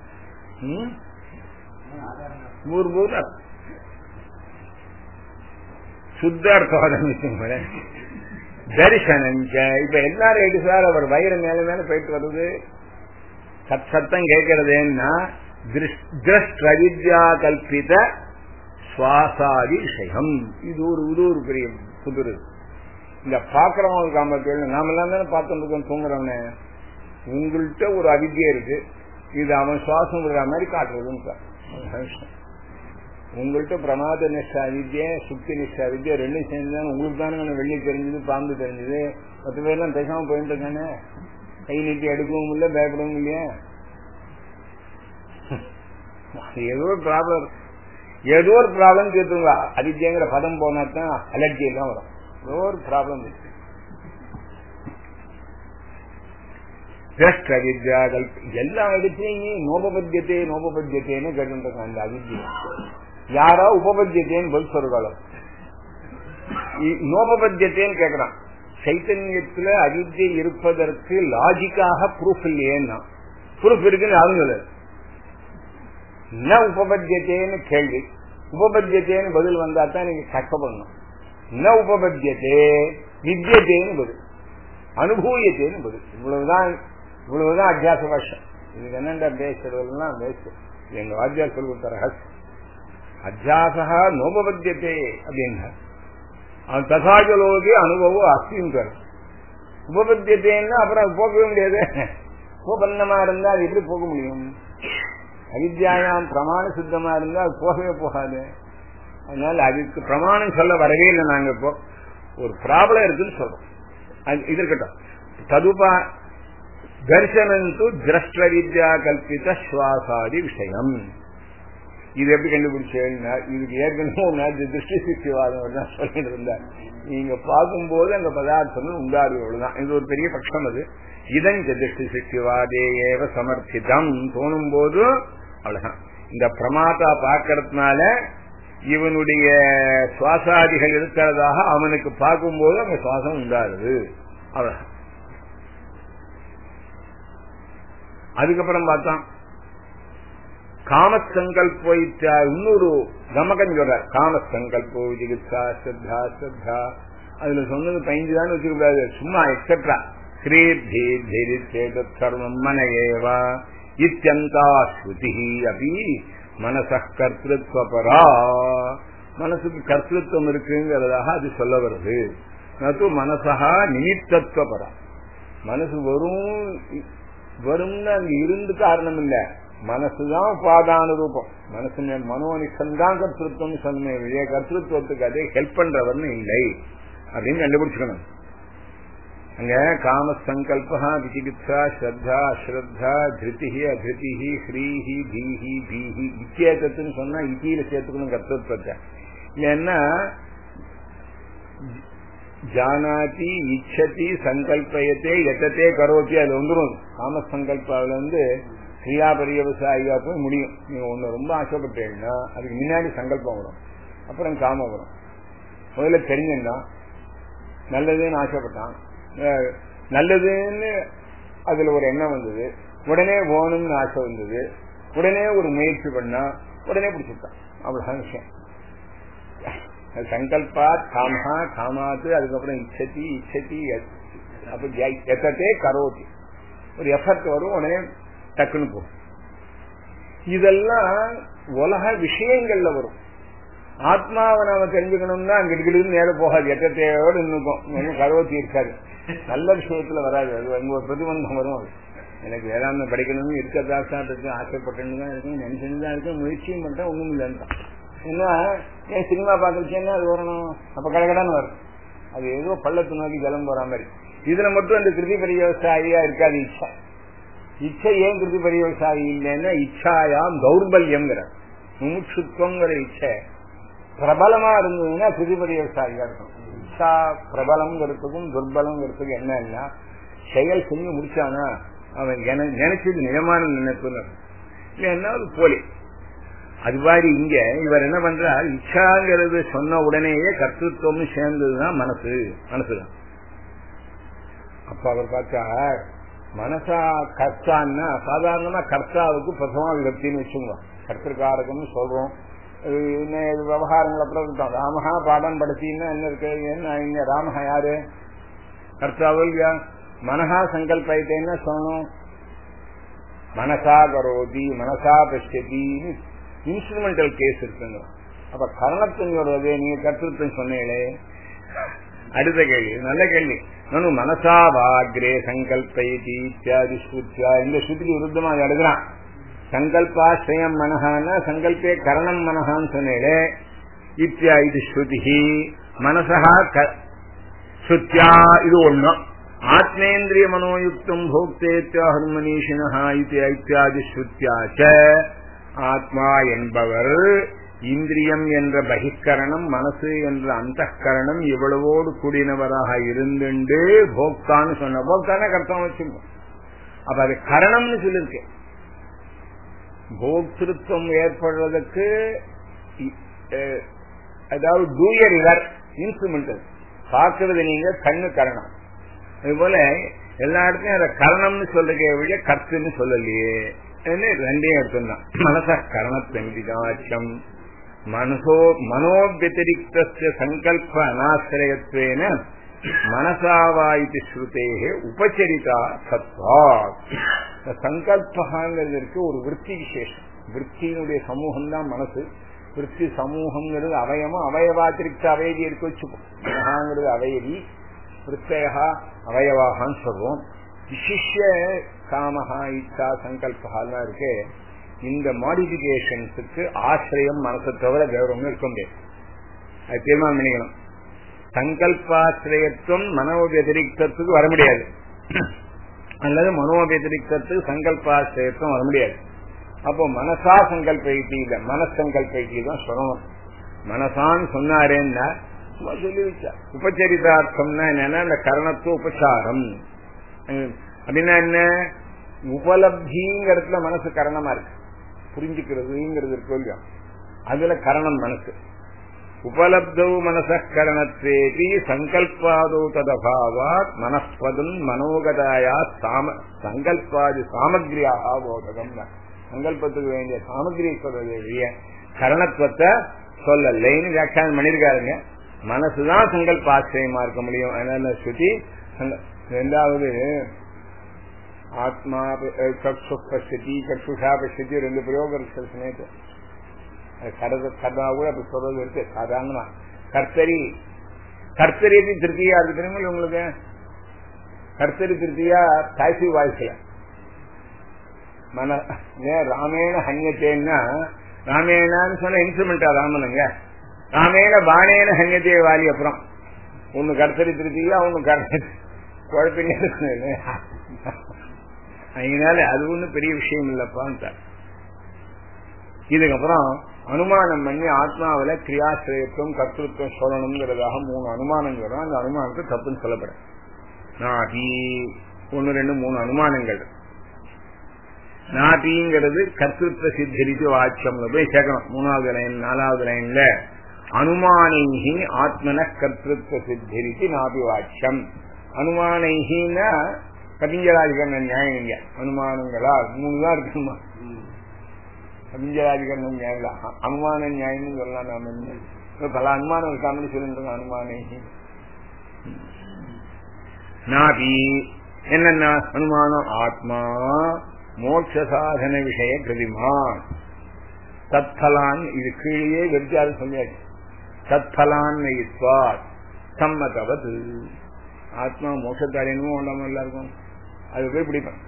பூர் பூர் சுத்த அர்த்தவாதம் வச்சுங்க. தரிசனஞ்ச இப்ப எல்லாரும் எடு சார் அவர் வயிறு மேல மேல போயிட்டு வருது, சத் சத்தம் கேட்கறதுன்னா திருஷ்டிரவித்யா கல்பித சுவாசாதி விஷயம். இது ஒரு இது ஒரு பெரிய புதுரு. இந்த பாக்குறவங்களுக்கு காம கேள்வி நாம எல்லாம் தானே பார்த்துட்டு இருக்கோம் தூங்குறவனே. உங்கள்கிட்ட ஒரு அவித்தியை இருக்கு, இது அவன் சுவாசம் விடுற மாதிரி காட்டுறதுன்னு சார். உங்கள்கிட்ட பிரமாத நிஷ்ட அவித்திய சுத்தி நிஷ்ட அவித்தியா ரெண்டும் சேர்ந்துதான். உங்களுக்கு தானே வெள்ளி தெரிஞ்சது, பாம்பு தெரிஞ்சது. பத்து பேர்லாம் பேசாம போயிட்டு இருக்கானே. கை நீட்டி எடுக்கவும் இல்லை, பயப்படவும் இல்லையா? ஏதோ ஒரு ப்ராப்ளம், ஏதோ ஒரு ப்ராப்ளம் கேட்டுருங்க. அவித்தியங்கிற பதம் போனாத்தான் அலர்ஜி எல்லாம் வரும். ஏதோ ஒரு ப்ராப்ளம் இருக்கு. எல்லா இடத்துலயும் நோபபத்தியத்தை நோபபத்தியத்தைன்னு கேட்டுருக்காங்க. அந்த அவித்தியை யாரோ உபபத்தியத்தைன்னு பதில் சொல்றாங்க. நோபபத்தியத்தைன்னு கேட்கறான். சைத்தன்யத்துல அவித்தியை இருப்பதற்கு லாஜிக்காக ப்ரூஃப் இல்லையேன்னா ப்ரூஃப் இருக்குன்னு யாரும் சொல்ல. என்ன உபபத்தியத்தைன்னு கேள்வி, உபபத்தியத்தைன்னு பதில் வந்தா தான் நீங்க கஷ்டப்படணும். என்ன உபபத்தியத்தே வித்தியத்தேன்னு பதில், அனுபூயத்தேன்னு பதில். இவ்வளவுதான் இவ்வளவுதான் அத்தியாச பாஷம். இதுக்கு என்னண்டா பேசுறதுலாம் பேசு. எங்க வாத்தியார் சொல்லி கொடுத்த ரகசியம் அத்தியாசா நோபபத்தியத்தே அப்படின்னா அவன் தசாஜலோகி அனுபவம் அஸ்தின்னு. உபபத்தியத்தைன்னா அப்புறம் போகவே முடியாது. உபபன்னமா இருந்தா அது எப்படி போக முடியும்? அவித்யாயாம் பிரமாண சித்தமா இருந்தா அது போகவே போகாது. அதனால அதுக்கு பிரமாணம் சொல்ல வரவே இல்லை. நாங்க இப்போ ஒரு ப்ராப்ளம் இருக்குன்னு சொல்றோம். இது இருக்கட்டும். ததுபா தர்சனந்து திரஷ்ட வித்யா கல்பித சுவாசாதி விஷயம். இது எப்படி கண்டுபிடிச்சேன்னா இதுக்கு ஏற்கனவே திருஷ்டி சித்திவாதம் தான் சொல்லிட்டு இருந்தார். நீங்க பார்க்கும்போது அந்த பதார்த்தங்கள் உண்டாடுவதுதான். இது ஒரு பெரிய பட்சம். அது இதன் திருஷ்டி சித்திவாதே ஏவ சமர்ப்பிதம் தோணும் போது அவ்வளவுதான். இந்த பிரமாதா பார்க்கறதுனால இவனுடைய சுவாசாதிகள் இருக்கிறதாக அவனுக்கு பார்க்கும்போது அந்த சுவாசம் உண்டாகுது. அவ்வளவுதான். அதுக்கப்புறம் பார்த்தான் காமசங்கல்போ இன்னொரு கமகம் சொல்றார். காமசங்கல்போ ஜிகித்சா ஸ்ரத்தா ஸ்ரத்தா அதுல சொன்னது பதினஞ்சு தான் வச்சுக்கூடாது, சும்மா எக்ஸெட்ரா. ஸ்ரீ சர்வம் மன ஏவா இத்தியந்தா ஸ்ருதி அபி மனச கர்த்திருவபரா. மனசுக்கு கர்த்திருவம் இருக்குங்கிறதாக அது சொல்ல வருது. நது மனசா நிமித்தத்வபரா. மனசு வரும் வரும்னு அங்க இருந்து காரணம் இல்ல, மனசுதான் உபாதான ரூபம். மனசு மனோனிஷன் தான் கர்த்திருவம் சொன்னேன். கர்த்திருவத்துக்கு அதே ஹெல்ப் பண்றவர்னு இல்லை அப்படின்னு கண்டுபிடிச்சுக்கணும். அங்க காம சங்கல்பா விசிகித்சா ஸ்ரத்தா அஸ்ரத்தா திருதி அதிருதி ஸ்ரீஹி தீஹி பீஹி இத்தியேதத்துன்னு சொன்னா இத்தியில சேர்த்துக்கணும் கர்த்தத்வத்தை. இல்லைன்னா ஜானாதி இச்சதி சங்கல்பயத்தே எத்தத்தே கரோத்தி அது வந்துடும். காம சங்கல்பாவில வந்து கிரியா பரியவசாயியா போய் முடியும். நீங்க ஒண்ணு ரொம்ப ஆசைப்பட்டீங்கன்னா அதுக்கு முன்னாடி சங்கல்பம் வரும், அப்புறம் காமம் வரும். முதல்ல தெரிஞ்சுன்னா நல்லதுன்னு ஆசைப்பட்டான், நல்லதுன்னு அதுல ஒரு எண்ணம் வந்தது, உடனே போகணும்னு ஆசை வந்தது, உடனே ஒரு முயற்சி பண்ணா உடனே பிடிச்சிட்டான். அவ்வளவுதான் விஷயம். சங்கல்பா காமஹா காமாத்து அதுக்கப்புறம் இச்சதி இச்சதி எத்தே கரோதி ஒரு எஃபர்ட் வரும், உடனே டக்குன்னு போகும். இதெல்லாம் உலக விஷயங்கள்ல வரும். ஆத்மாவை நாம தெரிஞ்சுக்கணும்னா அங்க கிடுகிடுன்னு நேர போகாது, எட்டத்தையோடு இன்னும் கருவத்தி இருக்காது, நல்ல விஷயத்துல வராது. அது அங்க ஒரு பிரதிபந்தம் வரும். அது எனக்கு வேதாந்தம் படிக்கணும்னு இருக்கதான் இருக்கு, ஆசைப்பட்டுன்னு தான் இருக்கு, நினைச்சுன்னு தான் இருக்கு, முயற்சியும் பண்ணிட்டேன், ஒண்ணும் இல்லைன்னு. ஏன்னா ஏன் சினிமா பார்த்துருச்சேன்னா அது வரணும், அப்ப கடகடான்னு வரும். அது ஏதோ பள்ளத்து நோக்கி ஜலம் போற மாதிரி. இதுல மட்டும் அந்த கிருதி பரிவசாயியா இருக்காது இச்சா. இச்சை ஏன் கிருதி பரிவசாயி இல்லைன்னா இச்சாயாம் தௌர்பல்யம்ங்கிற முமுட்சுத்துவங்கிற இச்சை பிரபலமா இருந்ததுன்னா கிருதி பரிவசாயியா இருக்கும். இச்சா பிரபலம்ங்கிறதுக்கும் துர்பலம்ங்கிறதுக்கும் என்னன்னா செயல் செஞ்சு முடிச்சானா அவன் நினைச்சது நிஜமான நினைப்புன்னு இல்லைன்னா அது போலி. அது மாதிரி இங்க இவர் என்ன பண்றார், இச்சாங்கிறது சொன்ன உடனேயே கர்த்தத்துவம் சேர்ந்ததுதான் மனசு மனசுதான். அப்ப அவர் பார்த்தா மனசா கர்த்தான்னா சாதாரணமா கர்த்தாவுக்கு பிரதமா விபக்தின்னு வச்சுங்க, கர்த்தர்காரகம்னு சொல்றோம். விவகாரங்கள் அப்புறம் இருக்கட்டும். ராமஹா பாடம் படுத்தின்னா என்ன இருக்கு, என்ன ராமஹா யாரு கர்த்தாவல், மனஹா சங்கல்பயத்தைன்னா சொல்லணும், மனசா கரோதி மனசா பஷ்யதின்னு இன்ஸ்ட்ருமெண்டல் கேஸ் இருக்குங்க. அப்ப கரணத்தினோட நீங்க கர்த்தத்துவம் சொன்னீங்களே. அடுத்த கேள்வி நல்ல கேள்வி, நானும் மனசா வாக்ரே சங்கல்பயதி இத்தியாதி ஸ்ருத்யா, இந்த ஸ்ருதிக்கு விருத்தமா எழுதுறான். சங்கல்பாஸ்ரயம் மனஹான்னா சங்கல்பே கரணம் மனஹான்னு சொன்னீங்களே. இத்தியாதி ஸ்ருதி மனசா ஸ்ருத்யா இது ஒண்ணும். ஆத்மேந்திரிய மனோயுக்தம் போக்தேத்யாஹர்மனீஷினா இத்தியாதி ஸ்ருத்யாச்ச ஆத்மா என்பவர் இந்திரியம் என்ற பகிஷ்கரணம் மனசு என்ற அந்தகரணம் இவ்வளவோடு கூடினவராக இருந்துண்டு போக்தான்னு சொன்ன, போக்தான கர்த்தம் வச்சுக்கோ. அப்ப அது கரணம்னு சொல்லிருக்கு. போக்திருத்தம் ஏற்படுறதுக்கு அதாவது டூயர் இவர் இன்ஸ்ட்ருமெண்டல் பார்க்கறது நீங்க கண்ணு கரணம். அதுபோல எல்லா இடத்துலயும் அதை கரணம்னு சொல்றதே விட கர்த்துன்னு சொல்லலையே, ரெண்டையும் எடுத்துதான். மனச கரணத்தம் மனசோ மனோவ്യതിരിக்த சங்கல்ப அநாசிரயத்வேன மனசாவாயிதி ஸ்ருதேஹே உபச்சரிதா சத்வா. சங்கல்பங்கிறதுக்கு ஒரு விருத்தி விசேஷம், விற்த்தியினுடைய சமூகம் தான் மனசு. விற்பி சமூகம்ங்கிறது அவயமும் அவயவாத்திரிக்த அவயதி எடுத்து வச்சுப்போம். மனஹாங்கிறது அவயதி, விற்த்தையா அவயவாகான்னு சொல்றோம். விசிஷ்ய காமஹா இச்சா சங்கல்பெல்லாம் இருக்கு. இந்த மாடிபிகேஷன்ஸுக்கு ஆசிரியம் மனசை தவிர கௌரவம் இருக்க முடியாது. அது தீர்மானம் பண்ணிக்கணும். சங்கல்பாசிரியத்துவம் மனோவ്യതിരിக்தத்துக்கு வர முடியாது, அல்லது மனோவ്യതിരിக்தத்துக்கு சங்கல்பாசிரியத்துவம் வர முடியாது. அப்போ மனசா சங்கல்பைத்தி இல்ல மனசங்கல்பைத்தி தான் சொல்லணும். மனசான்னு சொன்னாரேன்னா சும்மா சொல்லி வச்சா. உபச்சரிதார்த்தம்னா என்னன்னா அந்த கரணத்துவ உபச்சாரம் அப்படின்னா என்ன, உபலப்திங்கிறதுல மனசு கரணமா இருக்கு, புரிஞ்சுக்கிறதுங்கிறது இருக்கு, அதுல கரணம் மனசு. உபலப்தௌ மனச கரணத்வேபி சங்கல்பாதோ ததபாவாத் மனஸ்பதம் மனோகதாயா சாம சங்கல்பாதி சாமகிரியாக போதகம். சங்கல்பத்துக்கு வேண்டிய சாமகிரி சொல்றதைய கரணத்துவத்தை சொல்லலைன்னு வியாக்கியானம் பண்ணிருக்காருங்க. மனசுதான் சங்கல்பாசிரியமா இருக்க முடியும். அதனால ஸ்ருதி. ரெண்டாவது ஆத்மா கக்ஷு பசதி கக்ஷுஷா பசதி ரெண்டு பிரயோகம் சொல்லிட்டு கதா கூட அப்படி சொல்றது இருக்கு. சாதாரணமா கர்த்தரி கர்த்தரி திருப்தியா இருக்கு தெரியுமா உங்களுக்கு? கர்த்தரி திருப்தியா பாசிவ் வாய்ஸ்ல மன ராமேண ஹன்யத்தேன்னா ராமேணான்னு சொன்ன இன்ஸ்ட்ருமெண்டா ராமனுங்க. ராமேண பானேன ஹன்யத்தே வாலி. அப்புறம் ஒண்ணு கர்த்தரி திருப்தியா ஒண்ணு கர்த்தரி குழப்பங்க. அதனால அது ஒண்ணும் பெரிய விஷயம் இல்லப்பான்னு. இதுக்கப்புறம் அனுமானம் பண்ணி ஆத்மாவில கிரியாசிரியத்துவம் கர்த்தத்துவம் சொல்லணுங்கிறதாக மூணு அனுமானங்கள். அந்த அனுமானத்தை தப்புன்னு சொல்லப்படும். நாபி ஒன்னு ரெண்டு மூணு அனுமானங்கள். நாபிங்கிறது கர்த்தத்துவ சித்தரித்து வாட்சம்ல போய் சேர்க்கணும். மூணாவது லைன் நாலாவது லைன்ல அனுமானைஹி ஆத்மன கர்த்தத்துவ சித்தரித்து நாபி வாட்சம். அனுமானைஹின்னா கபிஞ்சராதிகரண நியாயம். இங்க அனுமானங்களா மூணு தான் இருக்குமா? கபிஞ்சராதிகரண நியாயம் அனுமான நியாயம்னு சொல்லலாம். நாம பல அனுமானம் இருக்காமனு சொல்லிட்டு அனுமானை நாபி என்னன்னா அனுமானம் ஆத்மா மோட்ச சாதன விஷய கிருதிமா தத்தலான். இது கீழே வெறிச்சாரு சொல்லியாச்சு. தத்பலான்மயித்வாத் சம்மதவது. ஆத்மா மோட்சத்தை அடையணுமோ உண்டாம எல்லாருக்கும் அது போய் பிடிக்கும்.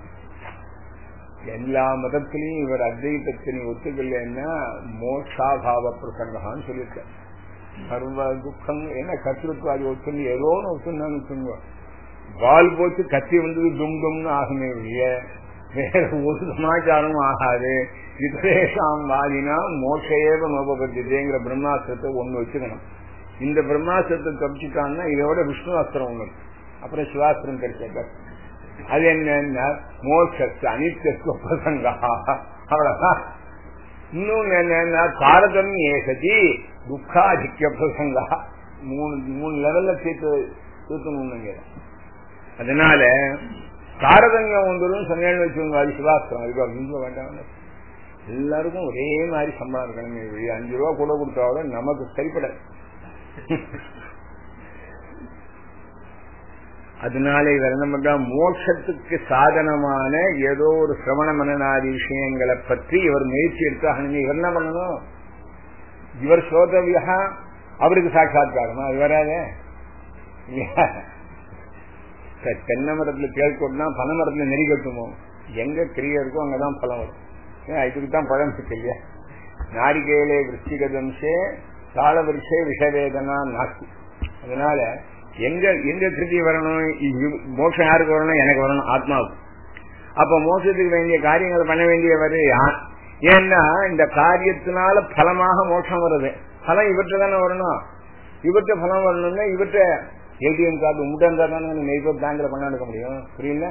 எல்லா மதத்திலையும் இவர் அத்வைதத்தினை ஒத்துக்கலன்னா மோட்சாபாவ பிரசங்கான்னு சொல்லியிருக்க. சர்வ துக்கம் என்ன கத்திருக்காது ஒத்துந்து ஏதோன்னு ஒத்துந்தான்னு சொல்லுங்க. வால் போச்சு கத்தி வந்தது டும் டும்னு ஆகுமே ஒழிய வேற ஒரு சமாச்சாரமும் ஆகாது. விசேஷம் வாதினா மோட்சேவ நோபபத்தியங்கிற பிரம்மாஸ்திரத்தை ஒண்ணு வச்சுக்கணும். இந்த பிரம்மாஸ்திரத்தை தப்பிச்சுட்டான்னா இதோட விஷ்ணு அஸ்திரம் ஒண்ணு, அப்புறம் சிவாஸ்திரம் கிடைச்ச. அது என்ன மோட்சத்து அனித்திய பிரசங்கா அவ்வளவுதான். இன்னொன்னு என்னன்னா தாரதமிய சதி துக்காதிக்க பிரசங்கா. மூணு மூணு லெவல்ல சேர்த்து தூக்கணும்னு. அதனால தாரதமியம் ஒன்றும் சமையல் வச்சுங்க. அது சிவாஸ்திரம். அதுக்கு அது வேண்டாம். எல்லாருக்கும் ஒரே மாதிரி சம்பளம் இருக்கணும். அஞ்சு ரூபா கூட கொடுத்தாவோட நமக்கு சரிப்படாது. அதனால இவர் என்ன பண்ற, மோட்சத்துக்கு சாதனமான ஏதோ ஒரு சிரவண மனநாதி விஷயங்களை பற்றி இவர் முயற்சி எடுத்தாகணும். இவர் என்ன பண்ணணும், இவர் சோதவியா அவருக்கு சாட்சாத்காரமா அது வராத. தென்னை மரத்துல கேட்கணும்னா பனை மரத்துல நெறி கட்டுமோ, எங்க கிரியா இருக்கோ அங்கதான் பழம் வரும். இதுக்குதான் பழம் இருக்கு இல்லையா. நாரிகேலே விருச்சிகதம்சே தாள விருஷே விஷவேதனா நாஸ்தி. அதனால எங்க எங்க திருப்தி வரணும், மோட்சம் யாருக்கு வரணும், எனக்கு வரணும், ஆத்மாவுக்கு. அப்ப மோட்சத்துக்கு வேண்டிய காரியங்களை பண்ண வேண்டியவர். ஏன்னா இந்த காரியத்தினால பலமாக மோட்சம் வருது. பலம் இவற்றை தானே வரணும். இவற்றை பலம் வரணும்னா இவற்றை ஏடிஎம் கார்டு உங்கள்கிட்ட இருந்தா தானே மெய்போ பேங்க்ல கொண்டாடுக்க முடியும். புரியல?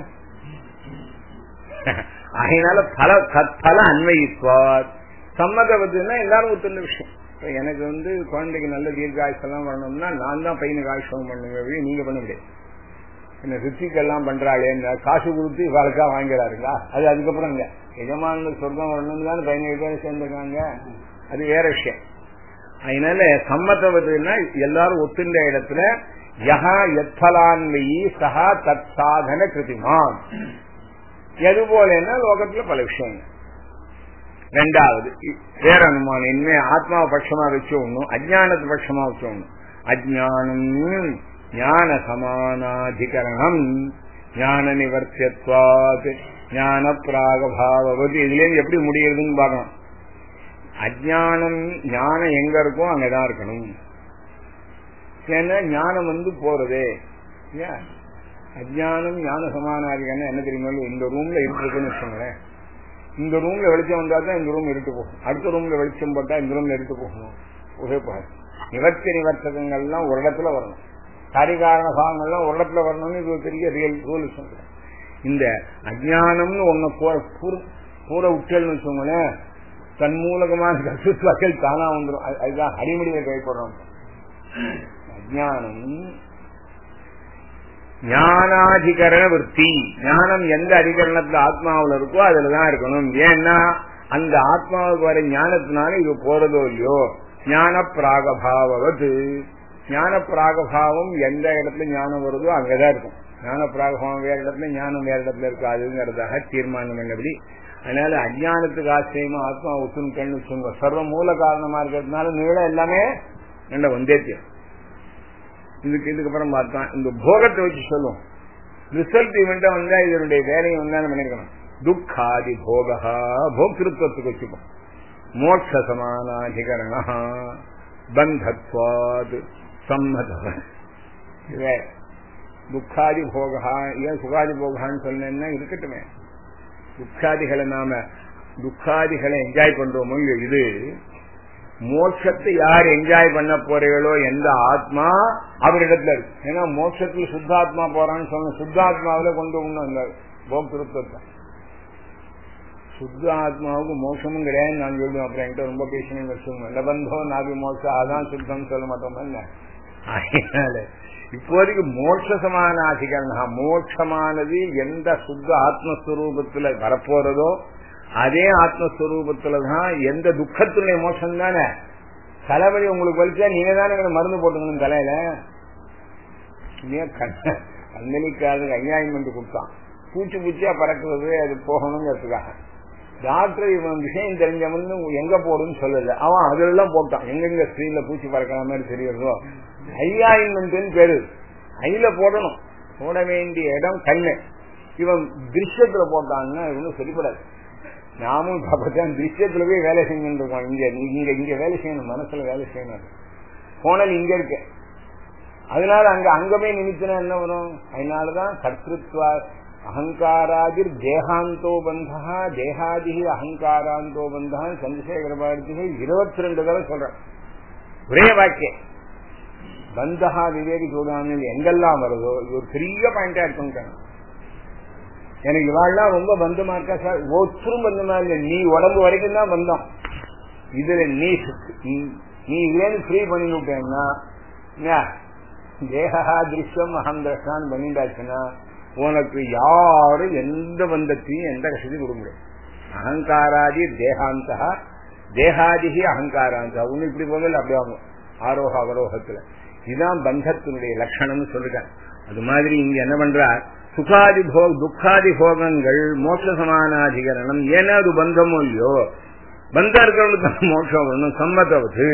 அதனால பல பல அன்வயித்வார் சம்மதவதுன்னா எல்லாரும் ஒத்துந்த விஷயம். எனக்கு வந்து குழந்தைக்கு நல்ல தீர்காயுஷம் எல்லாம் வரணும்னா நான் தான் பையனுக்கு ஆயுஷம் பண்ணுங்க, நீங்க பண்ண முடியாது. என்ன ரித்திக்கு எல்லாம் பண்றாளே, காசு கொடுத்து இவளுக்கா வாங்கிறாருங்களா, அது அதுக்கப்புறம் இல்ல. எஜமான சொர்க்கம் வரணும்னு தான் பதினேழு பேர் சேர்ந்திருக்காங்க, அது வேற விஷயம். அதனால சம்மதவதுன்னா எல்லாரும் ஒத்துண்ட இடத்துல யஹா எத்பலான்மயி சஹா தத் சாதன கிருதிமான். எது போலன்னா லோகத்துல பல விஷயங்கள். ரெண்டாவது வேற அனுமானம் இனிமே ஆத்மாவை பட்சமா வச்சு ஒண்ணும் அஜானத்து பட்சமா வச்சு ஒண்ணும். அஜானம் ஞான சமானாதிகரணம் ஞான நிவர்த்தியத்வாத் ஞான பிராகபாவது. இதுல இருந்து எப்படி முடியுதுன்னு பார்க்கணும். அஜானம் ஞானம் எங்க இருக்கோ அங்கதான் இருக்கணும். ஏன்னா ஞானம் வந்து போறதே. அஜானம் ஞான சமானாதிகரணம் என்ன தெரியுமா, இந்த ரூம்ல எப்படி இருக்குன்னு வச்சுங்களேன். இந்த ரூம்ல வெளிச்சம் வந்தா தான் இந்த ரூம் இருட்டு போகும், அடுத்த ரூம்ல வெளிச்சம் போட்டா இந்த ரூம்ல இருட்டு போகணும். ஒரே போகாது. நிவர்த்தி நிவர்த்தகங்கள்லாம் ஒரு இடத்துல வரணும், காரிகாரண பாவங்கள்லாம் ஒரு இடத்துல வரணும்னு இது ஒரு பெரிய ரியல் ரூல் சொல்றேன். இந்த அஜானம்னு ஒன்ன பூர உட்டல்னு வச்சோங்களேன், தன்மூலகமான கசுத்வாக்கள் தானா வந்துடும். அதுதான் அடிமடியை கைப்படுறோம். அஜானம் ஞானாதிகரண விற்பி. ஞானம் எந்த அதிகரணத்துல ஆத்மாவில் இருக்கோ அதுலதான் இருக்கணும். ஏன்னா அந்த ஆத்மாவுக்கு வர ஞானத்தினால இது போறதோ இல்லையோ. ஞான பிராகபாவது. ஞான பிராகபாவம் எந்த இடத்துல ஞானம் வருதோ அங்கதான் இருக்கும். ஞான பிராகபாவம் வேற இடத்துல ஞானம் வேற இடத்துல இருக்காதுங்கிறதாக தீர்மானம் பண்ணபடி. அதனால அஜானத்துக்கு ஆச்சரியமா ஆத்மா ஒத்துன்னு கண்ணு சொல்லுங்க. சர்வ மூல காரணமா இருக்கிறதுனால நீளம் எல்லாமே ரெண்ட வந்தேத்தியம். இதுக்கு இதுக்கப்புறம் பார்த்தா இந்த போகத்தை வச்சு சொல்லுவோம். ரிசல்ட் இவன்ட்ட வந்தா இதனுடைய வேலையை வந்தா பண்ணிருக்கணும். துக்காதி போகா போக்திருத்துவத்துக்கு வச்சுப்போம். மோட்ச சமானாதிகரண பந்தத்வாத் சம்மத. துக்காதி போகா ஏன் சுகாதி போகான்னு சொன்னா இருக்கட்டுமே. துக்காதிகளை நாம துக்காதிகளை என்ஜாய் பண்றோமோ இது மோட்சத்தை யார் என்ஜாய் பண்ண போறீங்களோ எந்த ஆத்மா அவரிடத்துல இருக்கு. ஏன்னா மோட்சத்துல சுத்தாத்மா போறான்னு சொன்ன சுத்தாத்மாவில கொண்டு வந்த போக்திருத்தத்தை. சுத்த ஆத்மாவுக்கு மோட்சமும் கிடையாது நான் சொல்லுவேன். அப்புறம் என்கிட்ட ரொம்ப பேசணும்னு வச்சுக்கோங்க. லபந்தோ நாபி மோட்சம் அதான் சுத்தம் சொல்ல மாட்டோம். அதனால இப்போதைக்கு மோட்ச சமானாதிகரண மோட்சமானது எந்த சுத்த ஆத்மஸ்வரூபத்துல வரப்போறதோ அதே ஆத்மஸ்வரூபத்துலதான். எந்த துக்கத்துடைய மோட்சம் தானே. தலைவலி உங்களுக்கு வலிச்சா நீங்க தானே மருந்து போட்டுக்கணும் தலையில. கண்ணலிக்காரனுக்கு அநியாயம் கொடுத்தான். பூச்சி பூச்சியா பறக்குறது அது போகணுங்கிறதுக்காக. டாக்டர் இவன் விஷயம் தெரிஞ்சவன் எங்க போடுன்னு சொல்லல, அவன் அதெல்லாம் போட்டான். எங்கெங்க ஸ்கிரீன்ல பூச்சி பறக்கிற மாதிரி தெரியுறதோ ஐ ஆயின்மெண்ட் பேரு, ஐல போடணும், போட வேண்டிய இடம் கண்ணு. இவன் திருஷ்யத்துல போட்டான்னா இவனும் சரிப்படாது. நாமும் பார்த்தேன் திருஷ்யத்துல போய் வேலை செய்யணும் இருக்கோம். இங்க இங்க இங்க வேலை செய்யணும், மனசுல வேலை செய்யணும். போனல் இங்க இருக்கு, அதனால அங்க அங்கமே நிமித்தனா என்ன வரும்? அதனாலதான் கர்த்திருவா அகங்காராதி தேகாந்தோ பந்தா தேகாதி அகங்காராந்தோ பந்தா சந்திரசேகர பாரதிகள் இருபத்தி ரெண்டு தடவை சொல்றேன் ஒரே வாக்கியம். பந்தகா விவேகி சூடாமல் எங்கெல்லாம் வருதோ இது ஒரு பெரிய பாயிண்டா இருக்குங்க. எனக்கு இவாள்லாம் ரொம்ப பந்தமா இருக்கா சார், ஒருத்தரும் பந்தமா இல்லை, நீ உடம்பு வரைக்கும் தான் பந்தம். இதுல நீ நீ இதுலேருந்து ஃப்ரீ பண்ணி விட்டேன்னா தேகா திருஷ்யம் அகம் திரஷ்டான்னு பண்ணிட்டாச்சுன்னா உனக்கு யாரும் எந்த பந்தத்தையும் எந்த கஷ்டத்தையும் கொடுக்க முடியாது. அகங்காராதி தேகாந்தா தேகாதிகி அகங்காராந்தா ஒண்ணு இப்படி போகல அப்படி ஆகும் ஆரோக அவரோகத்துல. இதுதான் பந்தத்தினுடைய லட்சணம்னு சொல்லிட்டாங்க. அது மாதிரி இங்க என்ன பண்றார், சுகாதி போக துக்காதி போகங்கள் மோட்ச சமானாதிகரணம். ஏன்னா அது பந்தமோ இல்லையோ, பந்தம் இருக்கிறவனுக்கு மோட்சம் வரணும். சம்மதவது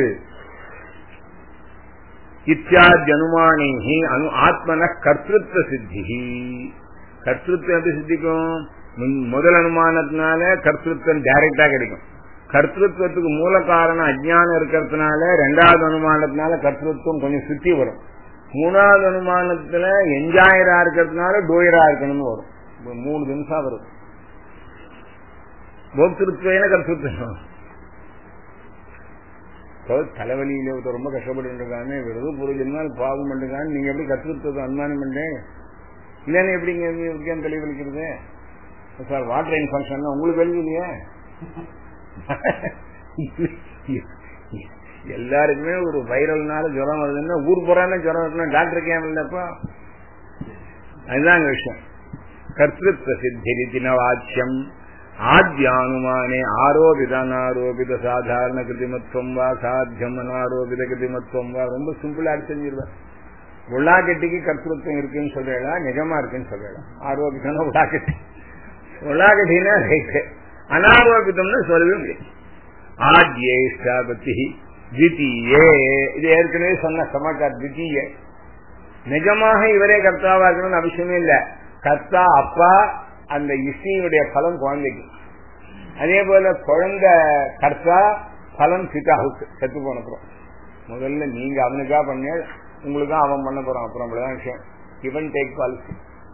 இத்தியாதி அனுமானி அனு ஆத்மன கர்த்திருவ சித்தி. கர்த்திருவம் எப்படி சித்திக்கும்? முதல் அனுமானத்தினால கர்த்திருவம் டைரக்டா கிடைக்கும். கர்த்திருவத்துக்கு மூல காரணம் அஜ்ஞானம் இருக்கிறதுனால ரெண்டாவது அனுமானத்தினால கர்த்திருவம் கொஞ்சம் சுத்தி வரும். மூணாவது அனுமானத்துல என்ஜாயரா இருக்கிறதுனால டோயரா இருக்கணும்னு வரும். மூணு நிமிஷம் வரும். போக்திருத்வேன கர்த்திருவம். தலைவலியில ரொம்ப கஷ்டப்பட்டு இருக்காங்க, வெறுது புரிஞ்சுனால் பாவம் பண்ணுறாங்க. நீங்க எப்படி கர்த்திருவத்தை அனுமானம் பண்றேன் இல்லன்னு எப்படிங்க எப்படியா தலைவலிக்கிறது சார்? வாட்டர் இன்ஃபெக்ஷன் உங்களுக்கு வெளியே இல்லையா? எல்லாருக்குமே ஒரு வைரல்னால ஜுரம் வருதுன்னா ஊர் போறான ஜுரம் இருக்குன்னா டாக்டருக்கு ஏன் இல்லப்பா? அதுதான் விஷயம். கர்த்திருவ சித்தி வாச்சியம் ஆத்யானுமானே ஆரோபித அனாரோபித சாதாரண கிருதிமத்துவம் வா சாத்தியம் அனாரோபித கிருதிமத்துவம் வா. ரொம்ப சிம்பிளா செஞ்சிருவேன். உள்ளாக்கட்டிக்கு கர்த்திருவம் இருக்குன்னு சொல்றா, நிஜமா இருக்குன்னு சொல்றா. ஆரோபிதம்னா உள்ளாக்கட்டி, உள்ளாக்கட்டினா ரைட்டு, அனாரோபிதம்னு சொல்லவே முடியாது. ஆத்யேஷ்டாபத்தி தித்தியே, இது ஏற்கனவே சொன்ன சமாச்சார். தித்திய நிஜமாக இவரே கர்த்தாவா இருக்கணும்னு அவசியமே இல்லை. கர்த்தா அப்பா, அந்த இசையுடைய பலம் குழந்தைக்கு. அதே போல குழந்தை கர்த்தா, பலம் பிதாவுக்கு செத்து போனப்புறம். முதல்ல நீங்க அவனுக்கா பண்ண, உங்களுக்கா அவன் பண்ண போறான். அப்புறம் அப்படிதான் விஷயம். Given take policy.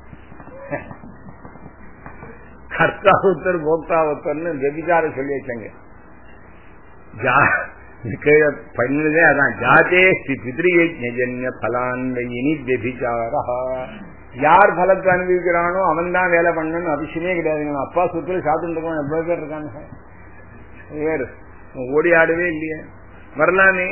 கர்த்தா ஒருத்தர் போக்தா ஒருத்தர்னு வெபிச்சார சொல்லி வச்சாங்க. பண்ணதே அதான். ஜாதே பித்ரியஜன்ய பலான்வயினி வெபிச்சாரா. யார் பலத்தை அனுபவிக்கிறானோ அவன் தான் வேலை பண்ணணும்னு அவசியமே கிடையாது. அப்பா சொத்துல சாப்பிட்டு இருக்கோம் எவ்வளவு பேர் இருக்காங்க. வேறு ஓடி ஆடவே இல்லையே, வரலாமே.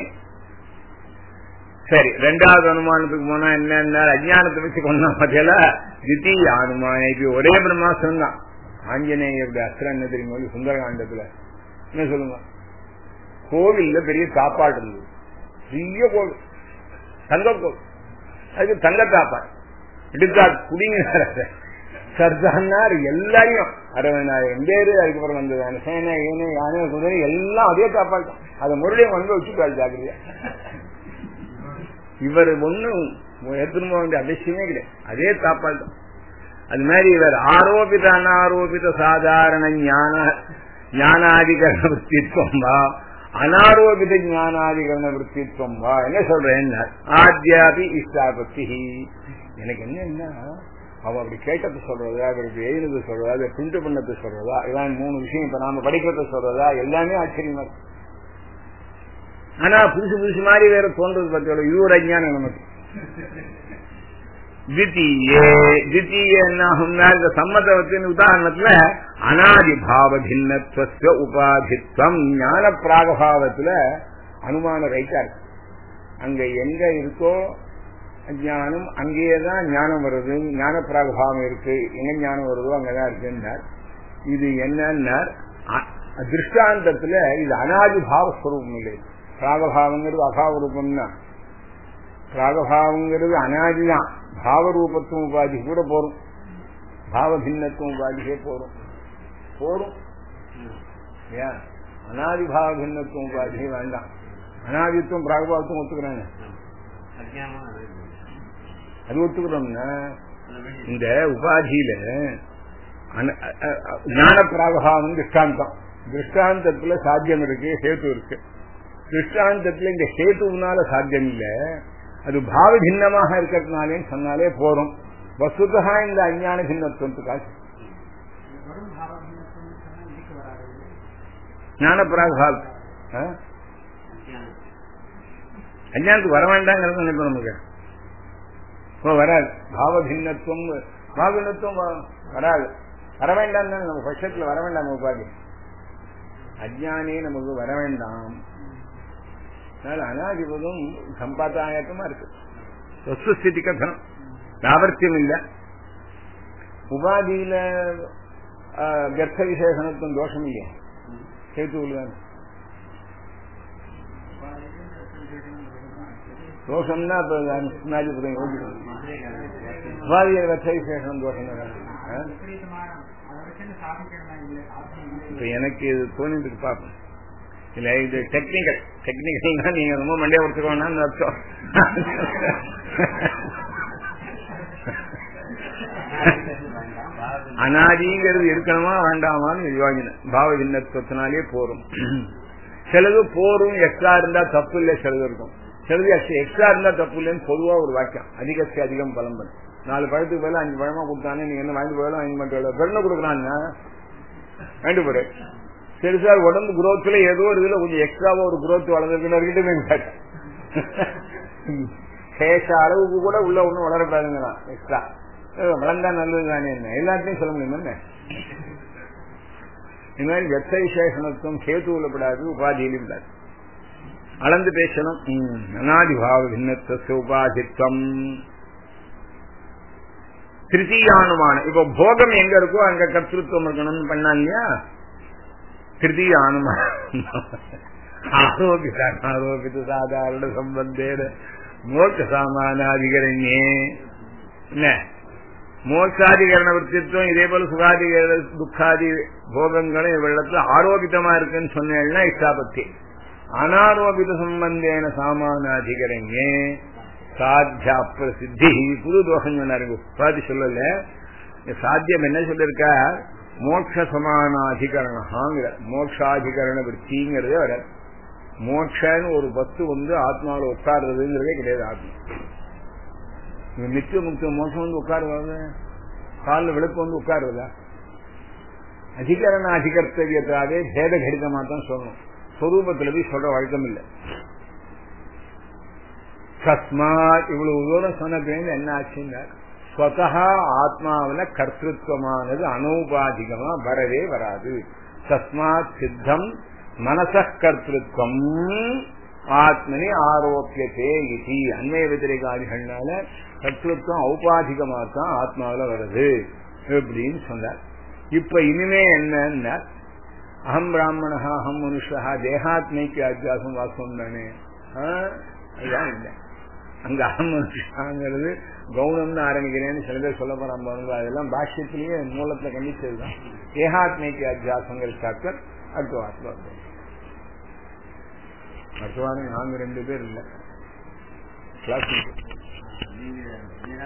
சரி, ரெண்டாவது அனுமானத்துக்கு போனா என்ன? அஜ்ஞானத்தை வச்சு கொண்டா பத்தியில தித்திய அனுமான. இப்ப ஒரே பிரம்மாசம் தான். ஆஞ்சநேயருடைய அஸ்திரம் என்ன தெரியுமா? சுந்தரகாண்டத்துல என்ன சொல்லுங்க, கோவில்ல பெரிய சாப்பாடு இருந்தது. பெரிய கோவில், தங்க கோவில், அதுக்கு தங்க சாப்பாடு எடுத்தா குடிங்க சர்தார் எல்லாரையும் அறுபதாயிரம் பேரு. அதுக்கப்புறம் வந்தது சேனை ஏனை யானை குதிரை எல்லாம் அதே சாப்பாடு. அதை முரளியும் வந்து வச்சுக்காது ஜாக்கிரதையா. இவர் ஒன்னும் எடுத்துன்னு போக வேண்டிய அவசியமே கிடையாது, அதே சாப்பாடு தான். அது மாதிரி இவர் ஆரோபித அனாரோபித சாதாரண ஞான ஞானாதிகரண விற்பித்வம் வா அனாரோபித ஞானாதிகரண விற்பித்வம் வா. என்ன சொல்றேன்? ஆத்யாபி இஷ்டாபத்தி. எனக்கு என்ன, அவ அப்படி கேட்டது சொல்றதா, அவருக்கு எழுதுறது சொல்றதா, அதை பிரிண்ட் பண்ணது சொல்றதா, இதான் மூணு விஷயம். இப்ப நாம படிக்கிறத சொல்றதா, எல்லாமே ஆச்சரியமா இருக்கு. ஆனா புதுசு புதுசு மாதிரி வேற தோன்றது பத்தியோட இது ஒரு அஞ்ஞானம் நமக்கு. தித்தியே தித்திய என்ன ஆகும்னா, இந்த சம்மதத்தின் உதாரணத்துல அனாதி பாவ பின்னத்துவ உபாதித்வம். ஞான பிராகபாவத்துல அனுமான ரைட்டா இருக்கு. அங்க எங்க இருக்கோ ஞானம் அங்கேயேதான் ஞானம் வருது. ஞான பிராகபாவம் இருக்கு, எங்க ஞானம் வருதோ அங்கதான் இருக்குன்னார். இது என்னன்னா திருஷ்டாந்தத்துல இது அனாதி பாவஸ்வரூபம் இல்லை. பிராகபாவங்கிறது அபாவ ரூபம்னா, பிராகபாவங்கிறது அனாதிதான். பாவரூபத்துவம் உபாதி கூட போரும், பாவ பின்னத்துவம் உபாதிக்கே போரும் போரும். அனாதிபாவ பின்னத்துவம் உபாதி வேண்டாம். அனாதித்துவம் பிராகபாவத்துவம் ஒத்துக்கிறாங்க. அது ஒத்துக்கிறோம்னா இந்த உபாதியில ஞான பிராகபாவம் திருஷ்டாந்தம். திருஷ்டாந்தத்துல சாத்தியம் இருக்கு, ஹேத்து இருக்கு. திருஷ்டாந்தத்துல இந்த ஹேத்துனால சாத்தியம் இல்ல, அது பாவ பின்னமாக இருக்கிறதுனாலே சொன்னாலே போறோம். வசுதா இந்த அஞ்ஞான பின்னத்துவத்துக்காக ஞான பிராகபாவம் அஞ்ஞானத்துக்கு வர வேண்டாங்கிறது நினைப்போம். நமக்கு இப்போ வராது பாவ பின்னத்துவம். பாவ பின்னத்துவம் வராது, வர வேண்டாம் தான் நம்ம பட்சத்துல வர வேண்டாம். உபாதி அஜ்ஞானே நமக்கு வர வேண்டாம். அதனால அனாதிபதம் சம்பாதாயத்தமா இருக்கு. வஸ்துஸ்திதி கதனம் லாபர்த்தியம் இல்ல. உபாதியில கர்த்த விசேஷனத்துவம் தோஷம் இல்லையா? கேட்டு தோஷம்னா உபாதியில கர்த்த விசேஷனம் தோஷம். இப்ப எனக்கு இது தோணிட்டு பார்ப்போம். இல்ல இது டெக்னிக்கல் டெக்னிக்கல் நீங்க ரொம்ப மண்டியா கொடுத்துக்கோன்னு அர்த்தம். அனாதிங்கிறது இருக்கணுமா வேண்டாமான்னு யோஜனை. பாவ பின்னத்துவத்தினாலே போரும். சிலது போரும் எக்ஸ்ட்ரா இருந்தா தப்பு இல்லை, சிலது இருக்கும். சிலது எக்ஸ்ட்ரா இருந்தா தப்பு இல்லைன்னு பொதுவா ஒரு வாக்கியம். அதிகத்தை அதிகம் பலம் பண்ணு. நாலு பழத்துக்கு பதில் அஞ்சு பழமா கொடுத்தானே நீங்க என்ன வாங்கி போயிடும் வாங்கி மட்டும் பெருமை கொடுக்கறான்னா வேண்டு போற. சரி சார், உடம்பு குரோத்ல ஏதோ ஒரு இதுல கொஞ்சம் எக்ஸ்ட்ராவா ஒரு குரோத் வளர்ந்துருக்கிட்டு சேஷ அளவுக்கு கூட உள்ள ஒண்ணும் வளரக்கூடாதுங்களா. எக்ஸ்ட்ரா வளர்ந்தா நல்லது தானே, என்ன எல்லாத்தையும் சொல்ல முடியும். என்ன இந்த மாதிரி வெத்த விசேஷனத்துவம் கேத்து உள்ளப்படாது, உபாதியிலும் விடாது. அளந்து பேசணும். அநாதிபாவ பின்னத்துவ உபாதித்வம் திருத்தீயானுமான. இப்ப போகம் எங்க இருக்கோ அங்க கர்த்திருவம் இருக்கணும்னு பண்ணா இல்லையா? திருத்தீய அனுமானம். ஆரோபித ஆரோபித சாதாரண சம்பந்தேட மோட்ச சாமானாதிகரண்யே. என்ன மோட்சாதிகரண விற்த்தித்வம் இதே போல சுகாதிகர துக்காதி போகங்களும் இவ்விடத்துல ஆரோபிதமா இருக்குன்னு சொன்னா இஷ்டாபத்தி. அனாரோபித சம்பந்தேன சாமானாதிகரண்யே சாத்திய பிரசித்தி. புது தோஷம் சொன்னாரு, உபாதி சொல்லல. சாத்தியம் என்ன சொல்லிருக்கா? மோட்ச சமானாதிகரணாங்கிற மோட்சாதிகரண விற்த்திங்கிறதே வர. மோட்சன்னு ஒரு பத்து வந்து ஆத்மாவில் உட்கார்றதுங்கிறதே கிடையாது. ஆத்மா நித்திய முக்த மோட்சம் வந்து உட்காருவாங்க. காலில் விளக்கு வந்து உட்காருவதா? அதிகரண அதிகர்த்தவியத்தாவே பேத கடிதமா தான் சொல்லணும். சொரூபத்துல போய் சொல்ற வழக்கம் இல்லை. தஸ்மாத் இவ்வளவு தூரம் சொன்ன பிறகு என்ன ஆச்சுன்னா, ஸ்வதா ஆத்மாவில கர்த்திருவமானது அனௌபாதிகமா வரவே வராது. தஸ்மாத் சித்தம் மனச கர்த்திருவம் ஆத்மனி ஆரோக்கியத்தே இது. அன்மய வதிரிகாதிகள்னால கர்த்திருவம் ஔபாதிகமா தான் ஆத்மாவில வருது அப்படின்னு சொன்னார். இப்ப இனிமே என்ன, அகம் பிராமணா அகம் மனுஷா தேகாத்மைக்கு அத்தியாசம் வாசம் தானே. அதுதான் இல்லை. அங்க அகம் மனுஷாங்கிறது கவுனம்னு ஆரம்பிக்கிறேன்னு சில பேர் சொல்ல போறாங்க. அதெல்லாம் பாஷ்யத்திலேயே மூலத்துல கண்டிச்சதுதான். தேகாத்மைக்கு அத்தியாசங்கள் சாப்டர் அடுத்த வாரம். அடுத்த வாரம் நாங்க ரெண்டு பேர் இல்லை கிளாஸ்.